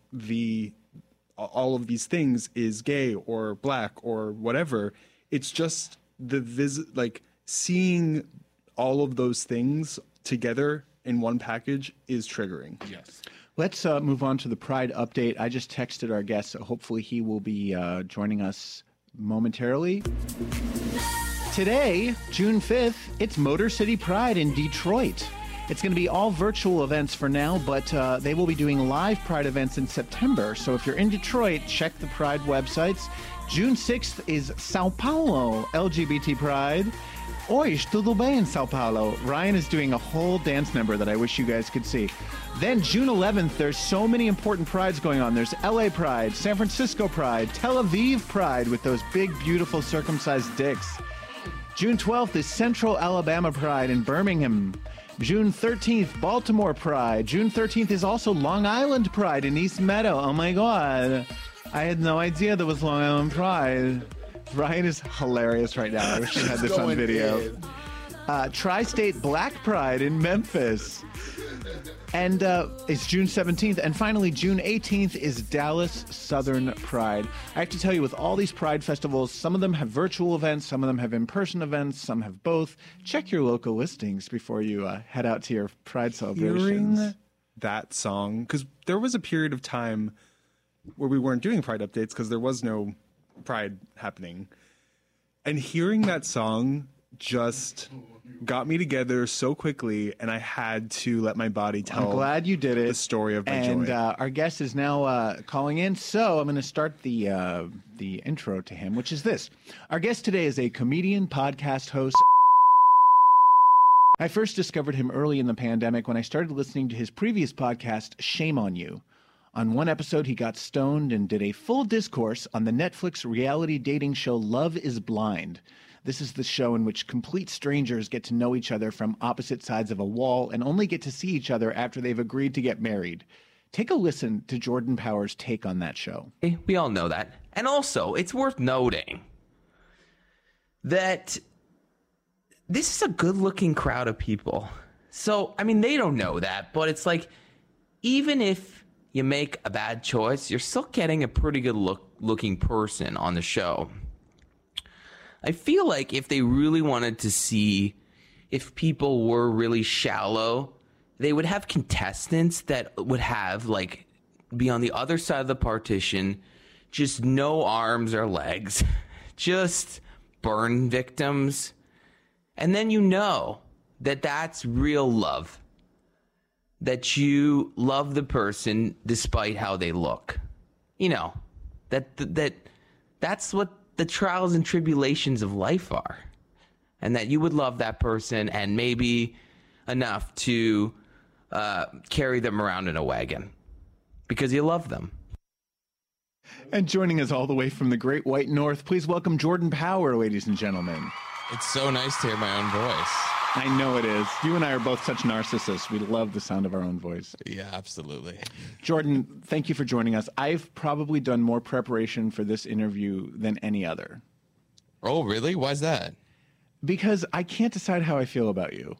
all of these things is gay or black or whatever, it's just seeing all of those things together in one package is triggering. Yes. Let's move on to the Pride update. I just texted our guest, so hopefully he will be joining us momentarily. Today, June 5th, it's Motor City Pride in Detroit. It's going to be all virtual events for now, but they will be doing live Pride events in September. So if you're in Detroit, check the Pride websites. June 6th is Sao Paulo LGBT Pride. Oi, tudo bem in Sao Paulo? Ryan is doing a whole dance number that I wish you guys could see. Then June 11th, there's so many important prides going on. There's LA Pride, San Francisco Pride, Tel Aviv Pride with those big, beautiful circumcised dicks. June 12th is Central Alabama Pride in Birmingham. June 13th, Baltimore Pride. June 13th is also Long Island Pride in East Meadow. Oh my God. I had no idea there was Long Island Pride. Ryan is hilarious right now. I wish we had this on video. Tri-State Black Pride in Memphis. And it's June 17th. And finally, June 18th is Dallas Southern Pride. I have to tell you, with all these Pride festivals, some of them have virtual events, some of them have in-person events, some have both. Check your local listings before you head out to your Pride celebrations. Hearing that song, because there was a period of time where we weren't doing Pride updates because there was no Pride happening, and hearing that song just got me together so quickly, and I had to let my body tell. I'm glad you did it. The story of my joy. And our guest is now calling in, so I'm going to start the intro to him, which is this. Our guest today is a comedian, podcast host. I first discovered him early in the pandemic when I started listening to his previous podcast, Shame on You. On one episode, he got stoned and did a full discourse on the Netflix reality dating show Love is Blind. This is the show in which complete strangers get to know each other from opposite sides of a wall and only get to see each other after they've agreed to get married. Take a listen to Jordan Power's take on that show. We all know that. And also, it's worth noting that this is a good-looking crowd of people. So, I mean, they don't know that, but it's like, even if you make a bad choice, you're still getting a pretty good looking person on the show. I feel like if they really wanted to see if people were really shallow, they would have contestants that would have, like, be on the other side of the partition, just no arms or legs, just burn victims. And then you know that that's real love. That you love the person despite how they look. You know, that's what the trials and tribulations of life are. And that you would love that person and maybe enough to carry them around in a wagon because you love them. And joining us all the way from the Great White North, please welcome Jordan Power, ladies and gentlemen. It's so nice to hear my own voice. I know it is. You and I are both such narcissists. We love the sound of our own voice. Yeah, absolutely. Jordan, thank you for joining us. I've probably done more preparation for this interview than any other. Oh, really? Why's that? Because I can't decide how I feel about you.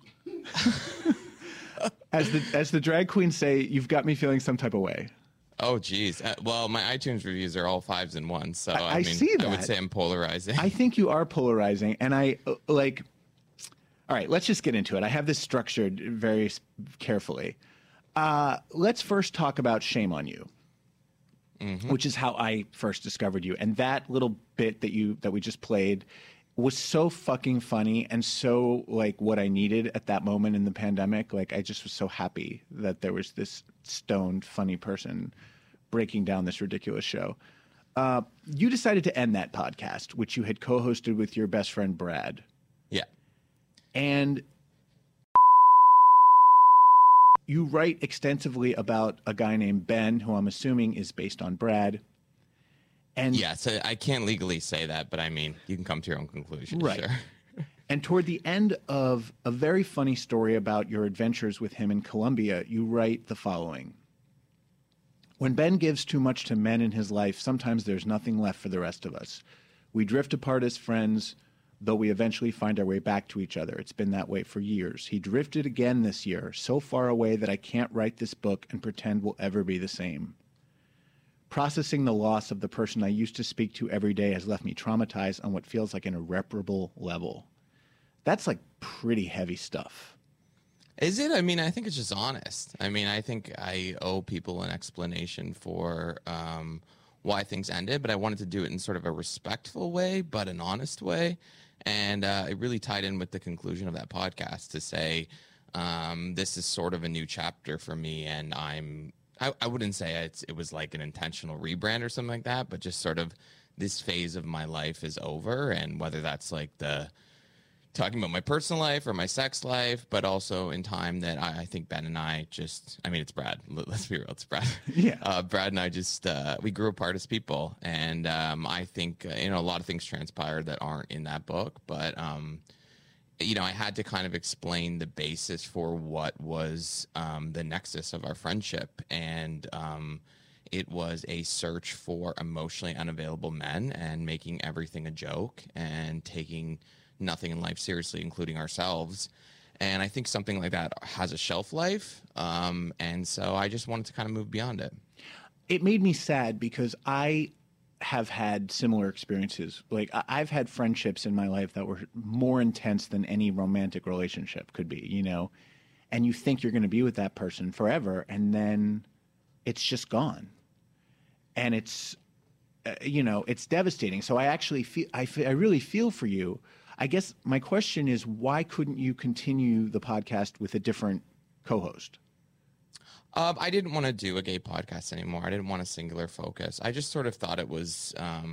As the drag queens say, you've got me feeling some type of way. Oh, geez. Well, my iTunes reviews are all 5s and 1s, so I mean, see that. I would say I'm polarizing. I think you are polarizing, and I like. All right, let's just get into it. I have this structured very carefully. Let's first talk about Shame on You, which is how I first discovered you, and that little bit that we just played was so fucking funny and so like what I needed at that moment in the pandemic. Like I just was so happy that there was this stoned, funny person breaking down this ridiculous show. You decided to end that podcast, which you had co-hosted with your best friend, Brad. Yeah. And you write extensively about a guy named Ben, who I'm assuming is based on Brad. And yeah, so I can't legally say that, but I mean, you can come to your own conclusion. Right. Sure. And toward the end of a very funny story about your adventures with him in Colombia, you write the following. When Ben gives too much to men in his life, sometimes there's nothing left for the rest of us. We drift apart as friends, though we eventually find our way back to each other. It's been that way for years. He drifted again this year, so far away that I can't write this book and pretend we'll ever be the same. Processing the loss of the person I used to speak to every day has left me traumatized on what feels like an irreparable level. That's like pretty heavy stuff. Is it? I mean, I think it's just honest. I mean, I think I owe people an explanation for why things ended, but I wanted to do it in sort of a respectful way, but an honest way. And it really tied in with the conclusion of that podcast to say, this is sort of a new chapter for me. And I wouldn't say it was like an intentional rebrand or something like that, but just sort of this phase of my life is over. And whether that's like talking about my personal life or my sex life, but also in time that I think Ben and I it's Brad. Let's be real, it's Brad. Yeah. Brad and I we grew apart as people. And I think, a lot of things transpired that aren't in that book. But, I had to kind of explain the basis for what was the nexus of our friendship. And it was a search for emotionally unavailable men and making everything a joke and taking nothing in life seriously, including ourselves. And I think something like that has a shelf life. And so I just wanted to kind of move beyond it. It made me sad because I have had similar experiences. Like I've had friendships in my life that were more intense than any romantic relationship could be, and you think you're going to be with that person forever. And then it's just gone. And it's, it's devastating. So I actually I really feel for you. I guess my question is, why couldn't you continue the podcast with a different co-host? I didn't want to do a gay podcast anymore. I didn't want a singular focus. I just sort of thought it was,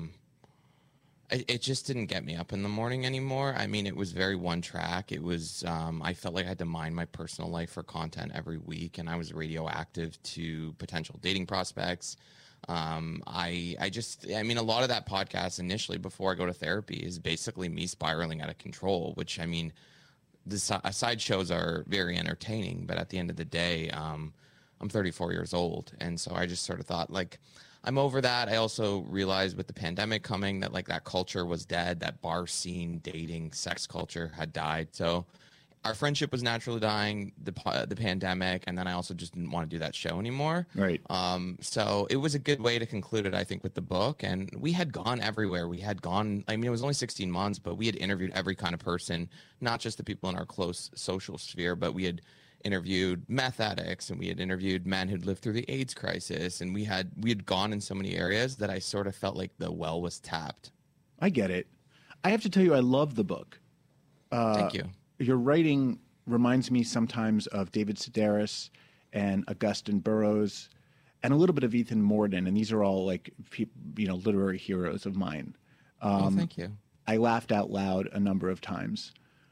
it just didn't get me up in the morning anymore. I mean, it was very one track. It was, I felt like I had to mine my personal life for content every week, and I was radioactive to potential dating prospects. A lot of that podcast initially before I go to therapy is basically me spiraling out of control, which, I mean, the side shows are very entertaining, but at the end of the day, I'm 34 years old. And so I just sort of thought, like, I'm over that. I also realized with the pandemic coming that like that culture was dead. That bar scene, dating, sex culture had died. So our friendship was naturally dying, the pandemic, and then I also just didn't want to do that show anymore. Right. So it was a good way to conclude it, I think, with the book. And we had gone everywhere. We had gone, I mean, it was only 16 months, but we had interviewed every kind of person, not just the people in our close social sphere, but we had interviewed meth addicts, and we had interviewed men who'd lived through the AIDS crisis, and we had gone in so many areas that I sort of felt like the well was tapped. I get it. I have to tell you, I love the book. Thank you. Your writing reminds me sometimes of David Sedaris and Augustin Burroughs and a little bit of Ethan Mordden, and these are all like literary heroes of mine. Thank you. I laughed out loud a number of times.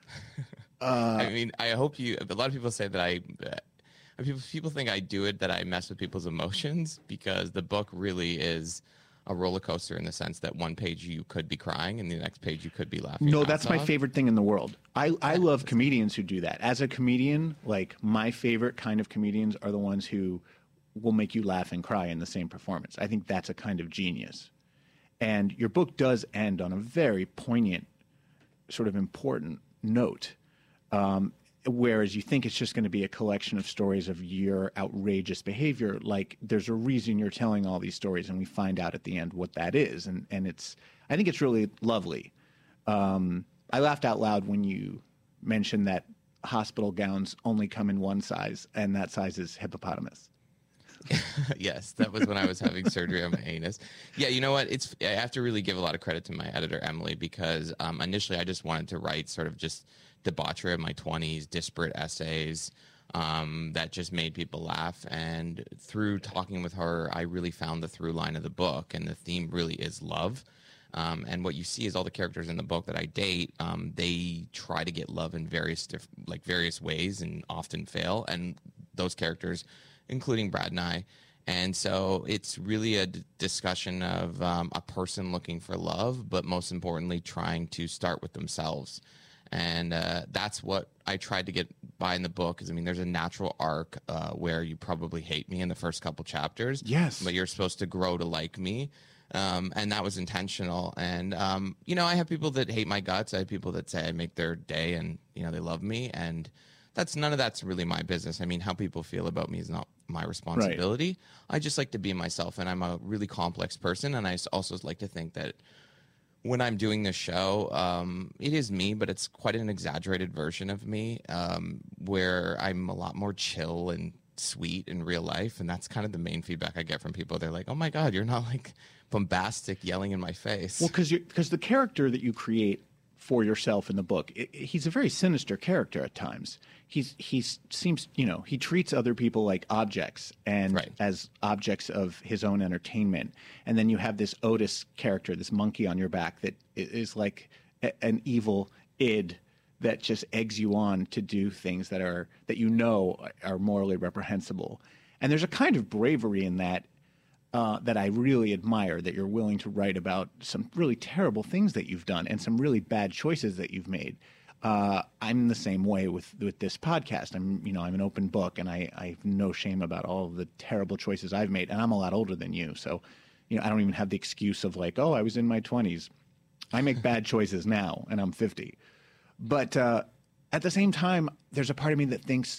I mean, I hope you. A lot of people say that people think I do it, that I mess with people's emotions, because the book really is a roller coaster in the sense that one page you could be crying and the next page you could be laughing. No, that's my favorite thing in the world. I love comedians who do that. As a comedian, like my favorite kind of comedians are the ones who will make you laugh and cry in the same performance. I think that's a kind of genius. And your book does end on a very poignant, sort of important note. Whereas you think it's just going to be a collection of stories of your outrageous behavior, like there's a reason you're telling all these stories, and we find out at the end what that is. And I think it's really lovely. I laughed out loud when you mentioned that hospital gowns only come in one size, and that size is hippopotamus. Yes, that was when I was having surgery on my anus. Yeah, you know what? I have to really give a lot of credit to my editor, Emily, because initially I just wanted to write sort of just debauchery of my 20s, disparate essays that just made people laugh. And through talking with her, I really found the through line of the book, and the theme really is love. And what you see is all the characters in the book that I date, they try to get love in various ways and often fail. And those characters, including Brad and I. And so it's really a discussion of a person looking for love, but most importantly, trying to start with themselves. And that's what I tried to get by in the book. Is, I mean, there's a natural arc where you probably hate me in the first couple chapters. Yes. But you're supposed to grow to like me. And that was intentional. And, I have people that hate my guts. I have people that say I make their day and, they love me. And none of that's really my business. I mean, how people feel about me is not my responsibility. Right. I just like to be myself, and I'm a really complex person. And I also like to think that when I'm doing this show, it is me, but it's quite an exaggerated version of me, where I'm a lot more chill and sweet in real life. And that's kind of the main feedback I get from people. They're like, oh my God, you're not like bombastic yelling in my face. Well, because the character that you create for yourself in the book, he's a very sinister character at times. He seems, he treats other people like objects, and right, as objects of his own entertainment. And then you have this Otis character, this monkey on your back, that is like an evil id that just eggs you on to do things that are morally reprehensible. And there's a kind of bravery in that that I really admire, that you're willing to write about some really terrible things that you've done and some really bad choices that you've made. I'm the same way with this podcast. I'm an open book, and I have no shame about all of the terrible choices I've made. And I'm a lot older than you, so I don't even have the excuse of like, oh, I was in my 20s. I make bad choices now, and I'm 50. But at the same time, there's a part of me that thinks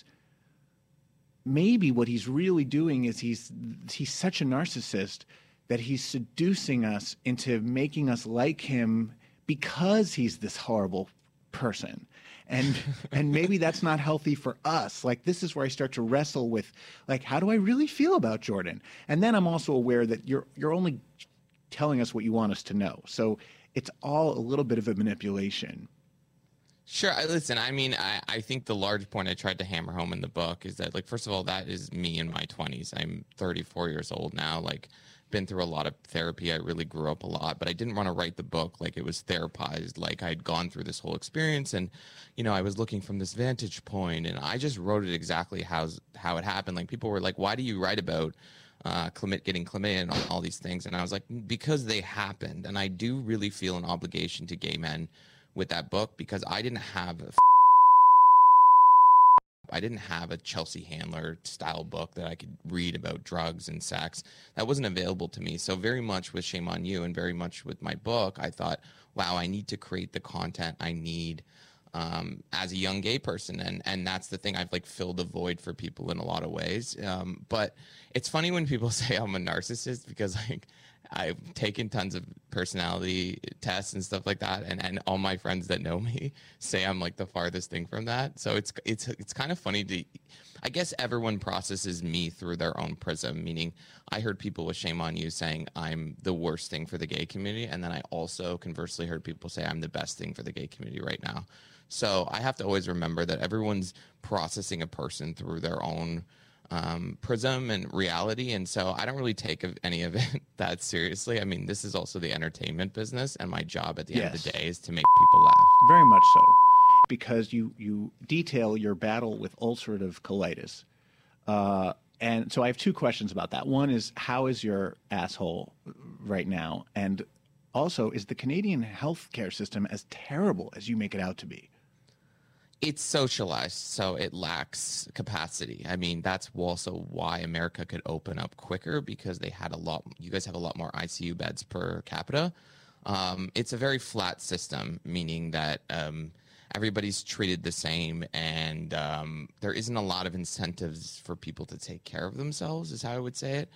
maybe what he's really doing is he's such a narcissist that he's seducing us into making us like him because he's this horrible person. And maybe that's not healthy for us. Like, this is where I start to wrestle with, like, how do I really feel about Jordan? And then I'm also aware that you're only telling us what you want us to know. So it's all a little bit of a manipulation. Sure. Listen, I mean, I think the large point I tried to hammer home in the book is that, like, first of all, that is me in my 20s. I'm 34 years old now. Like, been through a lot of therapy. I really grew up a lot, but I didn't want to write the book like it was therapized. Like, I'd gone through this whole experience, and, I was looking from this vantage point, and I just wrote it exactly how it happened. Like, people were like, why do you write about getting chlamydia and all these things? And I was like, because they happened. And I do really feel an obligation to gay men with that book, because I didn't have I didn't have a Chelsea Handler style book that I could read about drugs and sex. That wasn't available to me. So very much with Shame on You and very much with my book, I thought, wow, I need to create the content I need as a young gay person. And that's the thing. I've like filled a void for people in a lot of ways. But it's funny when people say I'm a narcissist because like I've taken tons of personality tests and stuff like that, and all my friends that know me say I'm like the farthest thing from that. So it's kind of funny to, I guess everyone processes me through their own prism. Meaning, I heard people with Shame on You saying I'm the worst thing for the gay community, and then I also conversely heard people say I'm the best thing for the gay community right now. So I have to always remember that everyone's processing a person through their own prism and reality, and so I don't really take any of it that seriously. I mean, this is also the entertainment business, and my job at the end of the day is to make people laugh. Very much so, because you detail your battle with ulcerative colitis, and so I have two questions about that. One is, how is your asshole right now, and also, is the Canadian healthcare system as terrible as you make it out to be? It's socialized, so it lacks capacity. I mean, that's also why America could open up quicker, because they had you guys have a lot more ICU beds per capita. It's a very flat system, meaning that everybody's treated the same, and there isn't a lot of incentives for people to take care of themselves, is how I would say it.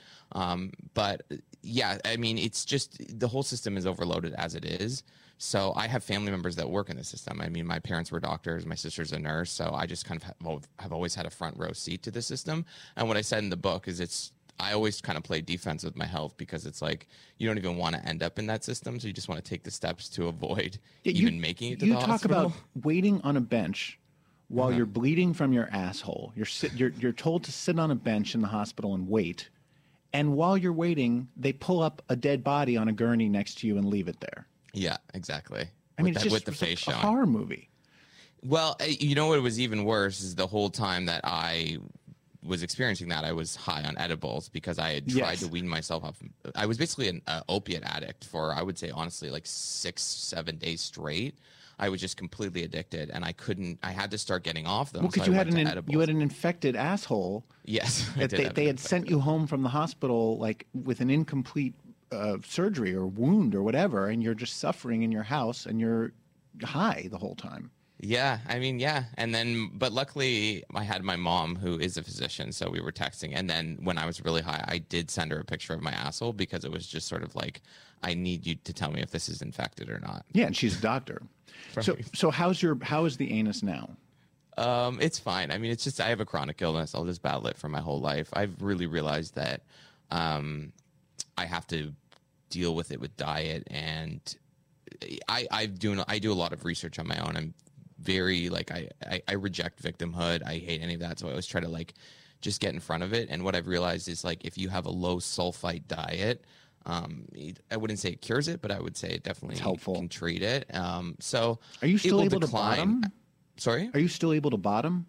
But yeah, I mean, it's just the whole system is overloaded as it is. So I have family members that work in the system. I mean, my parents were doctors, my sister's a nurse, so I just kind of have always had a front row seat to the system. And what I said in the book is I always kind of play defense with my health, because it's like you don't even want to end up in that system, so you just want to take the steps to avoid even making it to the hospital. You talk about waiting on a bench while you're bleeding from your asshole. You're told to sit on a bench in the hospital and wait, and while you're waiting, they pull up a dead body on a gurney next to you and leave it there. Yeah, exactly. I mean, with the face a showing. horror movie. Well, you know what was even worse is the whole time that I was experiencing that, I was high on edibles, because I had tried to wean myself off. I was basically an opiate addict for, I would say, honestly, like 6-7 days straight. I was just completely addicted, and I had to start getting off them. Well, because so you had an infected asshole. Yes. They had sent you home from the hospital like with an incomplete surgery or wound or whatever, and you're just suffering in your house, and you're high the whole time. Yeah, I mean, yeah. And then, but luckily I had my mom, who is a physician, so we were texting. And then when I was really high, I did send her a picture of my asshole, because it was just sort of like, I need you to tell me if this is infected or not. Yeah, and she's a doctor. So how is the anus now? It's fine. I mean, it's just, I have a chronic illness. I'll just battle it for my whole life. I've really realized that I have to deal with it with diet, and I do a lot of research on my own. I'm very like, I reject victimhood. I hate any of that. So I always try to like just get in front of it. And what I've realized is, like, if you have a low sulfite diet, I wouldn't say it cures it, but I would say it definitely can treat it. So are you still able to bottom? Sorry? Are you still able to bottom?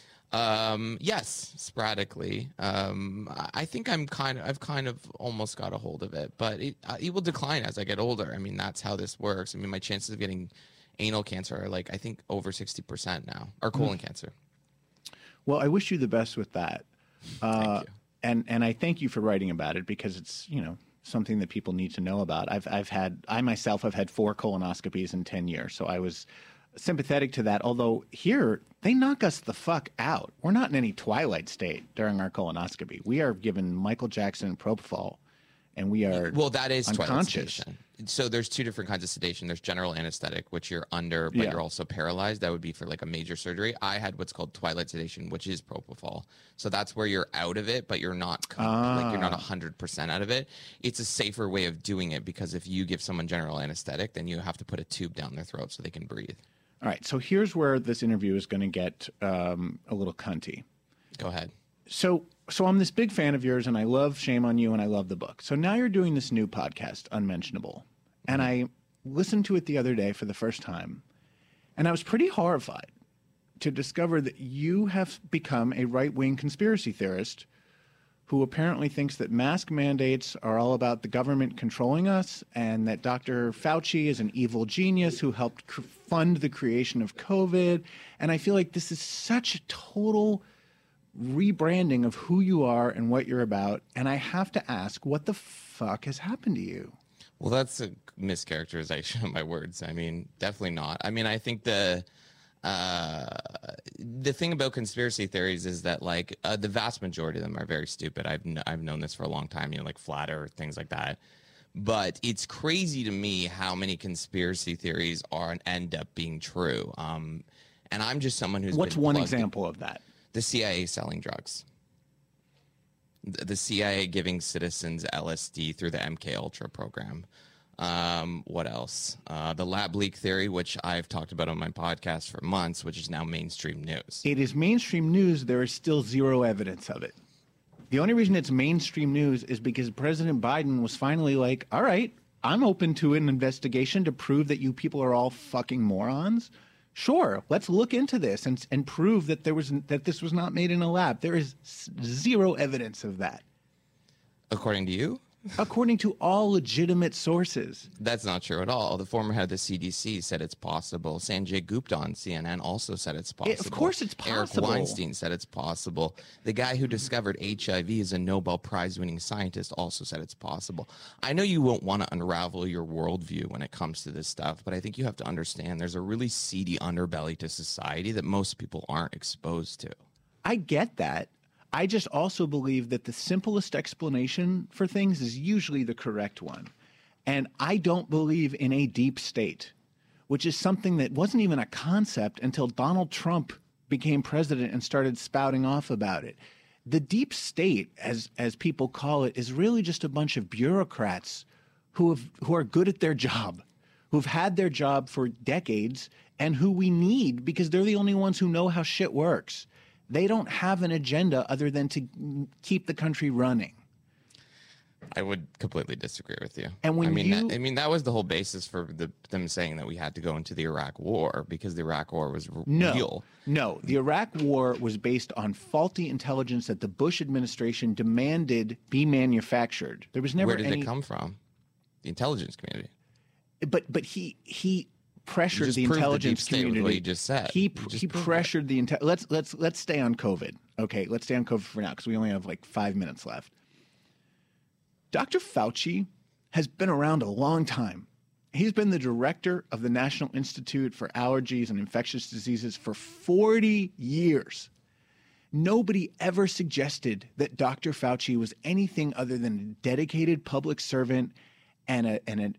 Yes, sporadically. I think I've kind of almost got a hold of it, but it will decline as I get older. I mean, that's how this works. I mean, my chances of getting anal cancer are like, I think, over 60% now, or colon cancer. Well, I wish you the best with that. Thank you. And I thank you for writing about it, because it's, something that people need to know about. I myself have had 4 colonoscopies in 10 years, so I was sympathetic to that. Although here they knock us the fuck out. We're not in any twilight state during our colonoscopy. We are given Michael Jackson propofol, and we are that is unconscious. Twilight sedation. So there's 2 different kinds of sedation. There's general anesthetic, which you're under, but you're also paralyzed. That would be for like a major surgery. I had what's called twilight sedation, which is propofol. So that's where you're out of it, but you're not like you're not 100% out of it. It's a safer way of doing it, because if you give someone general anesthetic, then you have to put a tube down their throat so they can breathe. All right. So here's where this interview is going to get a little cunty. Go ahead. So I'm this big fan of yours, and I love Shame on You, and I love the book. So now you're doing this new podcast, Unmentionable. And I listened to it the other day for the first time, and I was pretty horrified to discover that you have become a right-wing conspiracy theorist who apparently thinks that mask mandates are all about the government controlling us and that Dr. Fauci is an evil genius who helped fund the creation of COVID. And I feel like this is such a total rebranding of who you are and what you're about. And I have to ask, what the fuck has happened to you? Well, that's a mischaracterization of my words. I mean, definitely not. I mean, I think the thing about conspiracy theories is that like the vast majority of them are very stupid. I've known this for a long time, like flat earth, things like that. But it's crazy to me how many conspiracy theories end up being true. And I'm just someone who's What's one example of that? The CIA selling drugs. The CIA giving citizens LSD through the MK Ultra program. What else? The lab leak theory, which I've talked about on my podcast for months, which is now mainstream news. It is mainstream news. There is still zero evidence of it. The only reason it's mainstream news is because President Biden was finally like, all right, I'm open to an investigation to prove that you people are all fucking morons. Sure, let's look into this and prove that this was not made in a lab. There is zero evidence of that. According to you? According to all legitimate sources. That's not true at all. The former head of the CDC said it's possible. Sanjay Gupta on CNN also said it's possible. Of course it's possible. Eric Weinstein said it's possible. The guy who discovered HIV as a Nobel Prize-winning scientist also said it's possible. I know you won't want to unravel your worldview when it comes to this stuff, but I think you have to understand there's a really seedy underbelly to society that most people aren't exposed to. I get that. I just also believe that the simplest explanation for things is usually the correct one. And I don't believe in a deep state, which is something that wasn't even a concept until Donald Trump became president and started spouting off about it. The deep state, as people call it, is really just a bunch of bureaucrats who are good at their job, who've had their job for decades, and who we need because they're the only ones who know how shit works. They don't have an agenda other than to keep the country running. I would completely disagree with you. And when that was the whole basis for them saying that we had to go into the Iraq War because the Iraq War was real. No, the Iraq War was based on faulty intelligence that the Bush administration demanded be manufactured. There was never Where did it come from? The intelligence community. But he pressured the intelligence community. What you just said. He pressured the let's stay on COVID. Okay, let's stay on COVID for now because we only have like 5 minutes left. Dr. Fauci has been around a long time. He's been the director of the National Institute for Allergies and Infectious Diseases for 40 years. Nobody ever suggested that Dr. Fauci was anything other than a dedicated public servant and an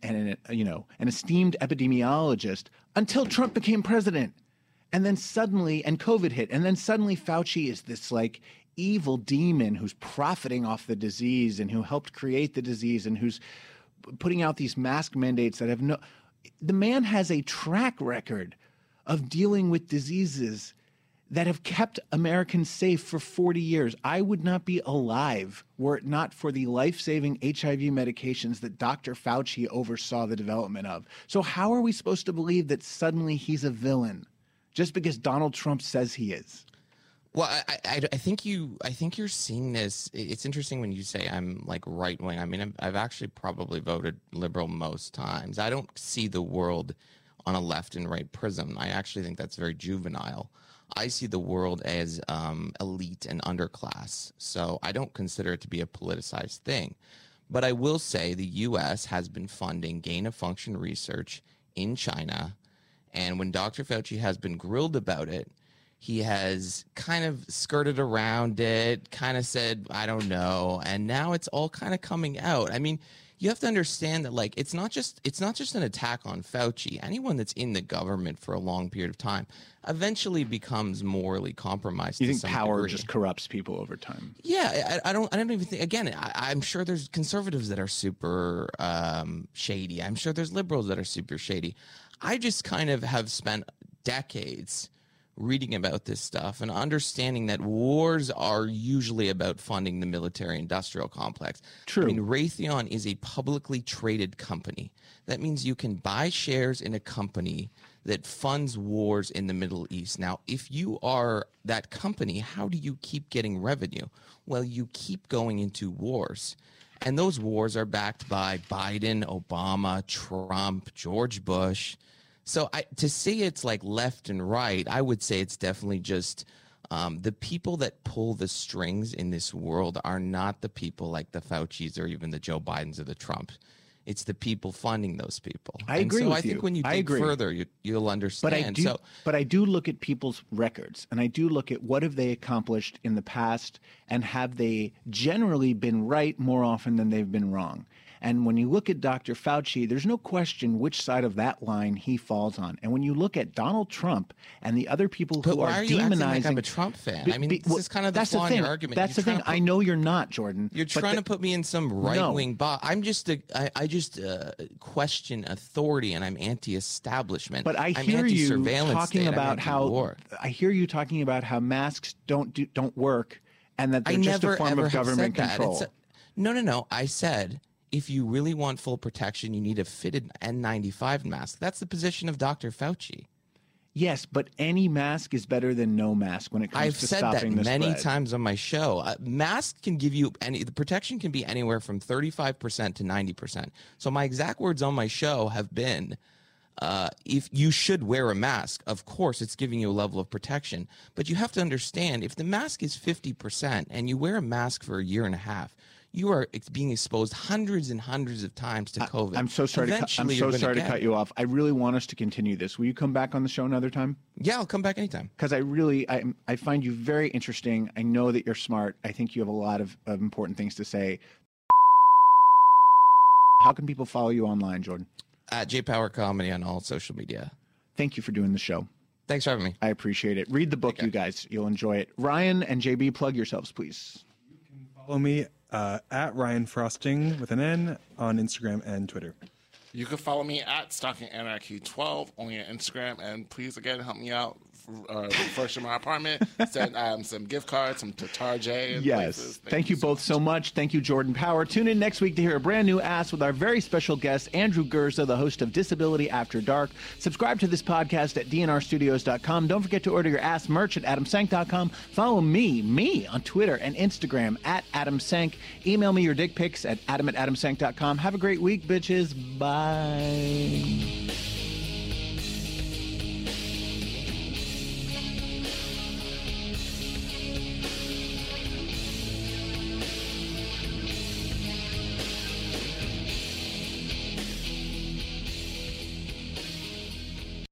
esteemed epidemiologist until Trump became president. And then suddenly, and COVID hit, and then suddenly Fauci is this like evil demon who's profiting off the disease and who helped create the disease and who's putting out these mask mandates that have the man has a track record of dealing with diseases that have kept Americans safe for 40 years. I would not be alive were it not for the life-saving HIV medications that Dr. Fauci oversaw the development of. So how are we supposed to believe that suddenly he's a villain just because Donald Trump says he is? Well, I think you're seeing this. It's interesting when you say I'm like right wing. I mean, I've actually probably voted liberal most times. I don't see the world on a left and right prism. I actually think that's very juvenile. I see the world as elite and underclass. So I don't consider it to be a politicized thing. But I will say the U.S. has been funding gain-of-function research in China. And when Dr. Fauci has been grilled about it, he has kind of skirted around it, kind of said, I don't know. And now it's all kind of coming out. I mean, you have to understand that, like, it's not just an attack on Fauci. Anyone that's in the government for a long period of time eventually becomes morally compromised. You think power just corrupts people over time? Yeah, I don't even think. Again, I'm sure there's conservatives that are super shady. I'm sure there's liberals that are super shady. I just kind of have spent decades reading about this stuff and understanding that wars are usually about funding the military-industrial complex. True. I mean, Raytheon is a publicly traded company. That means you can buy shares in a company that funds wars in the Middle East. Now, if you are that company, how do you keep getting revenue? Well, you keep going into wars. And those wars are backed by Biden, Obama, Trump, George Bush. So to say it's like left and right, I would say it's definitely just the people that pull the strings in this world are not the people like the Faucis or even the Joe Bidens or the Trumps. It's the people funding those people. I agree with you. I think when you dig further, you'll understand. But I do look at people's records, and I do look at what have they accomplished in the past, and have they generally been right more often than they've been wrong. And when you look at Dr. Fauci, there's no question which side of that line he falls on. And when you look at Donald Trump and the other people who are demonizing, you acting like I'm a Trump fan? I mean, this is kind of the flaw in your argument. That's the thing. I know you're not, Jordan. You're trying to put me in some right-wing box. I'm just I just question authority, and I'm anti-establishment. But I hear you talking about how masks don't work, and that they're just a form of government control. No. I said, if you really want full protection, you need a fitted N95 mask. That's the position of Dr. Fauci. Yes, but any mask is better than no mask when it comes to stopping the spread. I've said that many times on my show. Mask can give you the protection can be anywhere from 35% to 90%. So my exact words on my show have been, if you should wear a mask, of course, it's giving you a level of protection. But you have to understand, if the mask is 50% and you wear a mask for a year and a half, you are being exposed hundreds and hundreds of times to COVID. I'm so sorry to cut you off. I really want us to continue this. Will you come back on the show another time? Yeah, I'll come back anytime. Because I find you very interesting. I know that you're smart. I think you have a lot of important things to say. How can people follow you online, Jordan? At JPower Comedy on all social media. Thank you for doing the show. Thanks for having me. I appreciate it. Read the book, you guys. You'll enjoy it. Ryan and JB, plug yourselves, please. You can follow me at Ryan Frosting with an N on Instagram and Twitter. You can follow me at Stalking Anarchy 12 only on Instagram, and please again help me out. First in my apartment, send some gift cards, some to Tarjay. And yes, places. Thank you both so much. Thank you, Jordan Power. Tune in next week to hear a brand new Ass with our very special guest, Andrew Gurza, the host of Disability After Dark. Subscribe to this podcast at dnrstudios.com. Don't forget to order your Ass merch at adamsank.com. Follow me on Twitter and Instagram at adamsank. Email me your dick pics at adam@adamsank.com. Have a great week, bitches. Bye.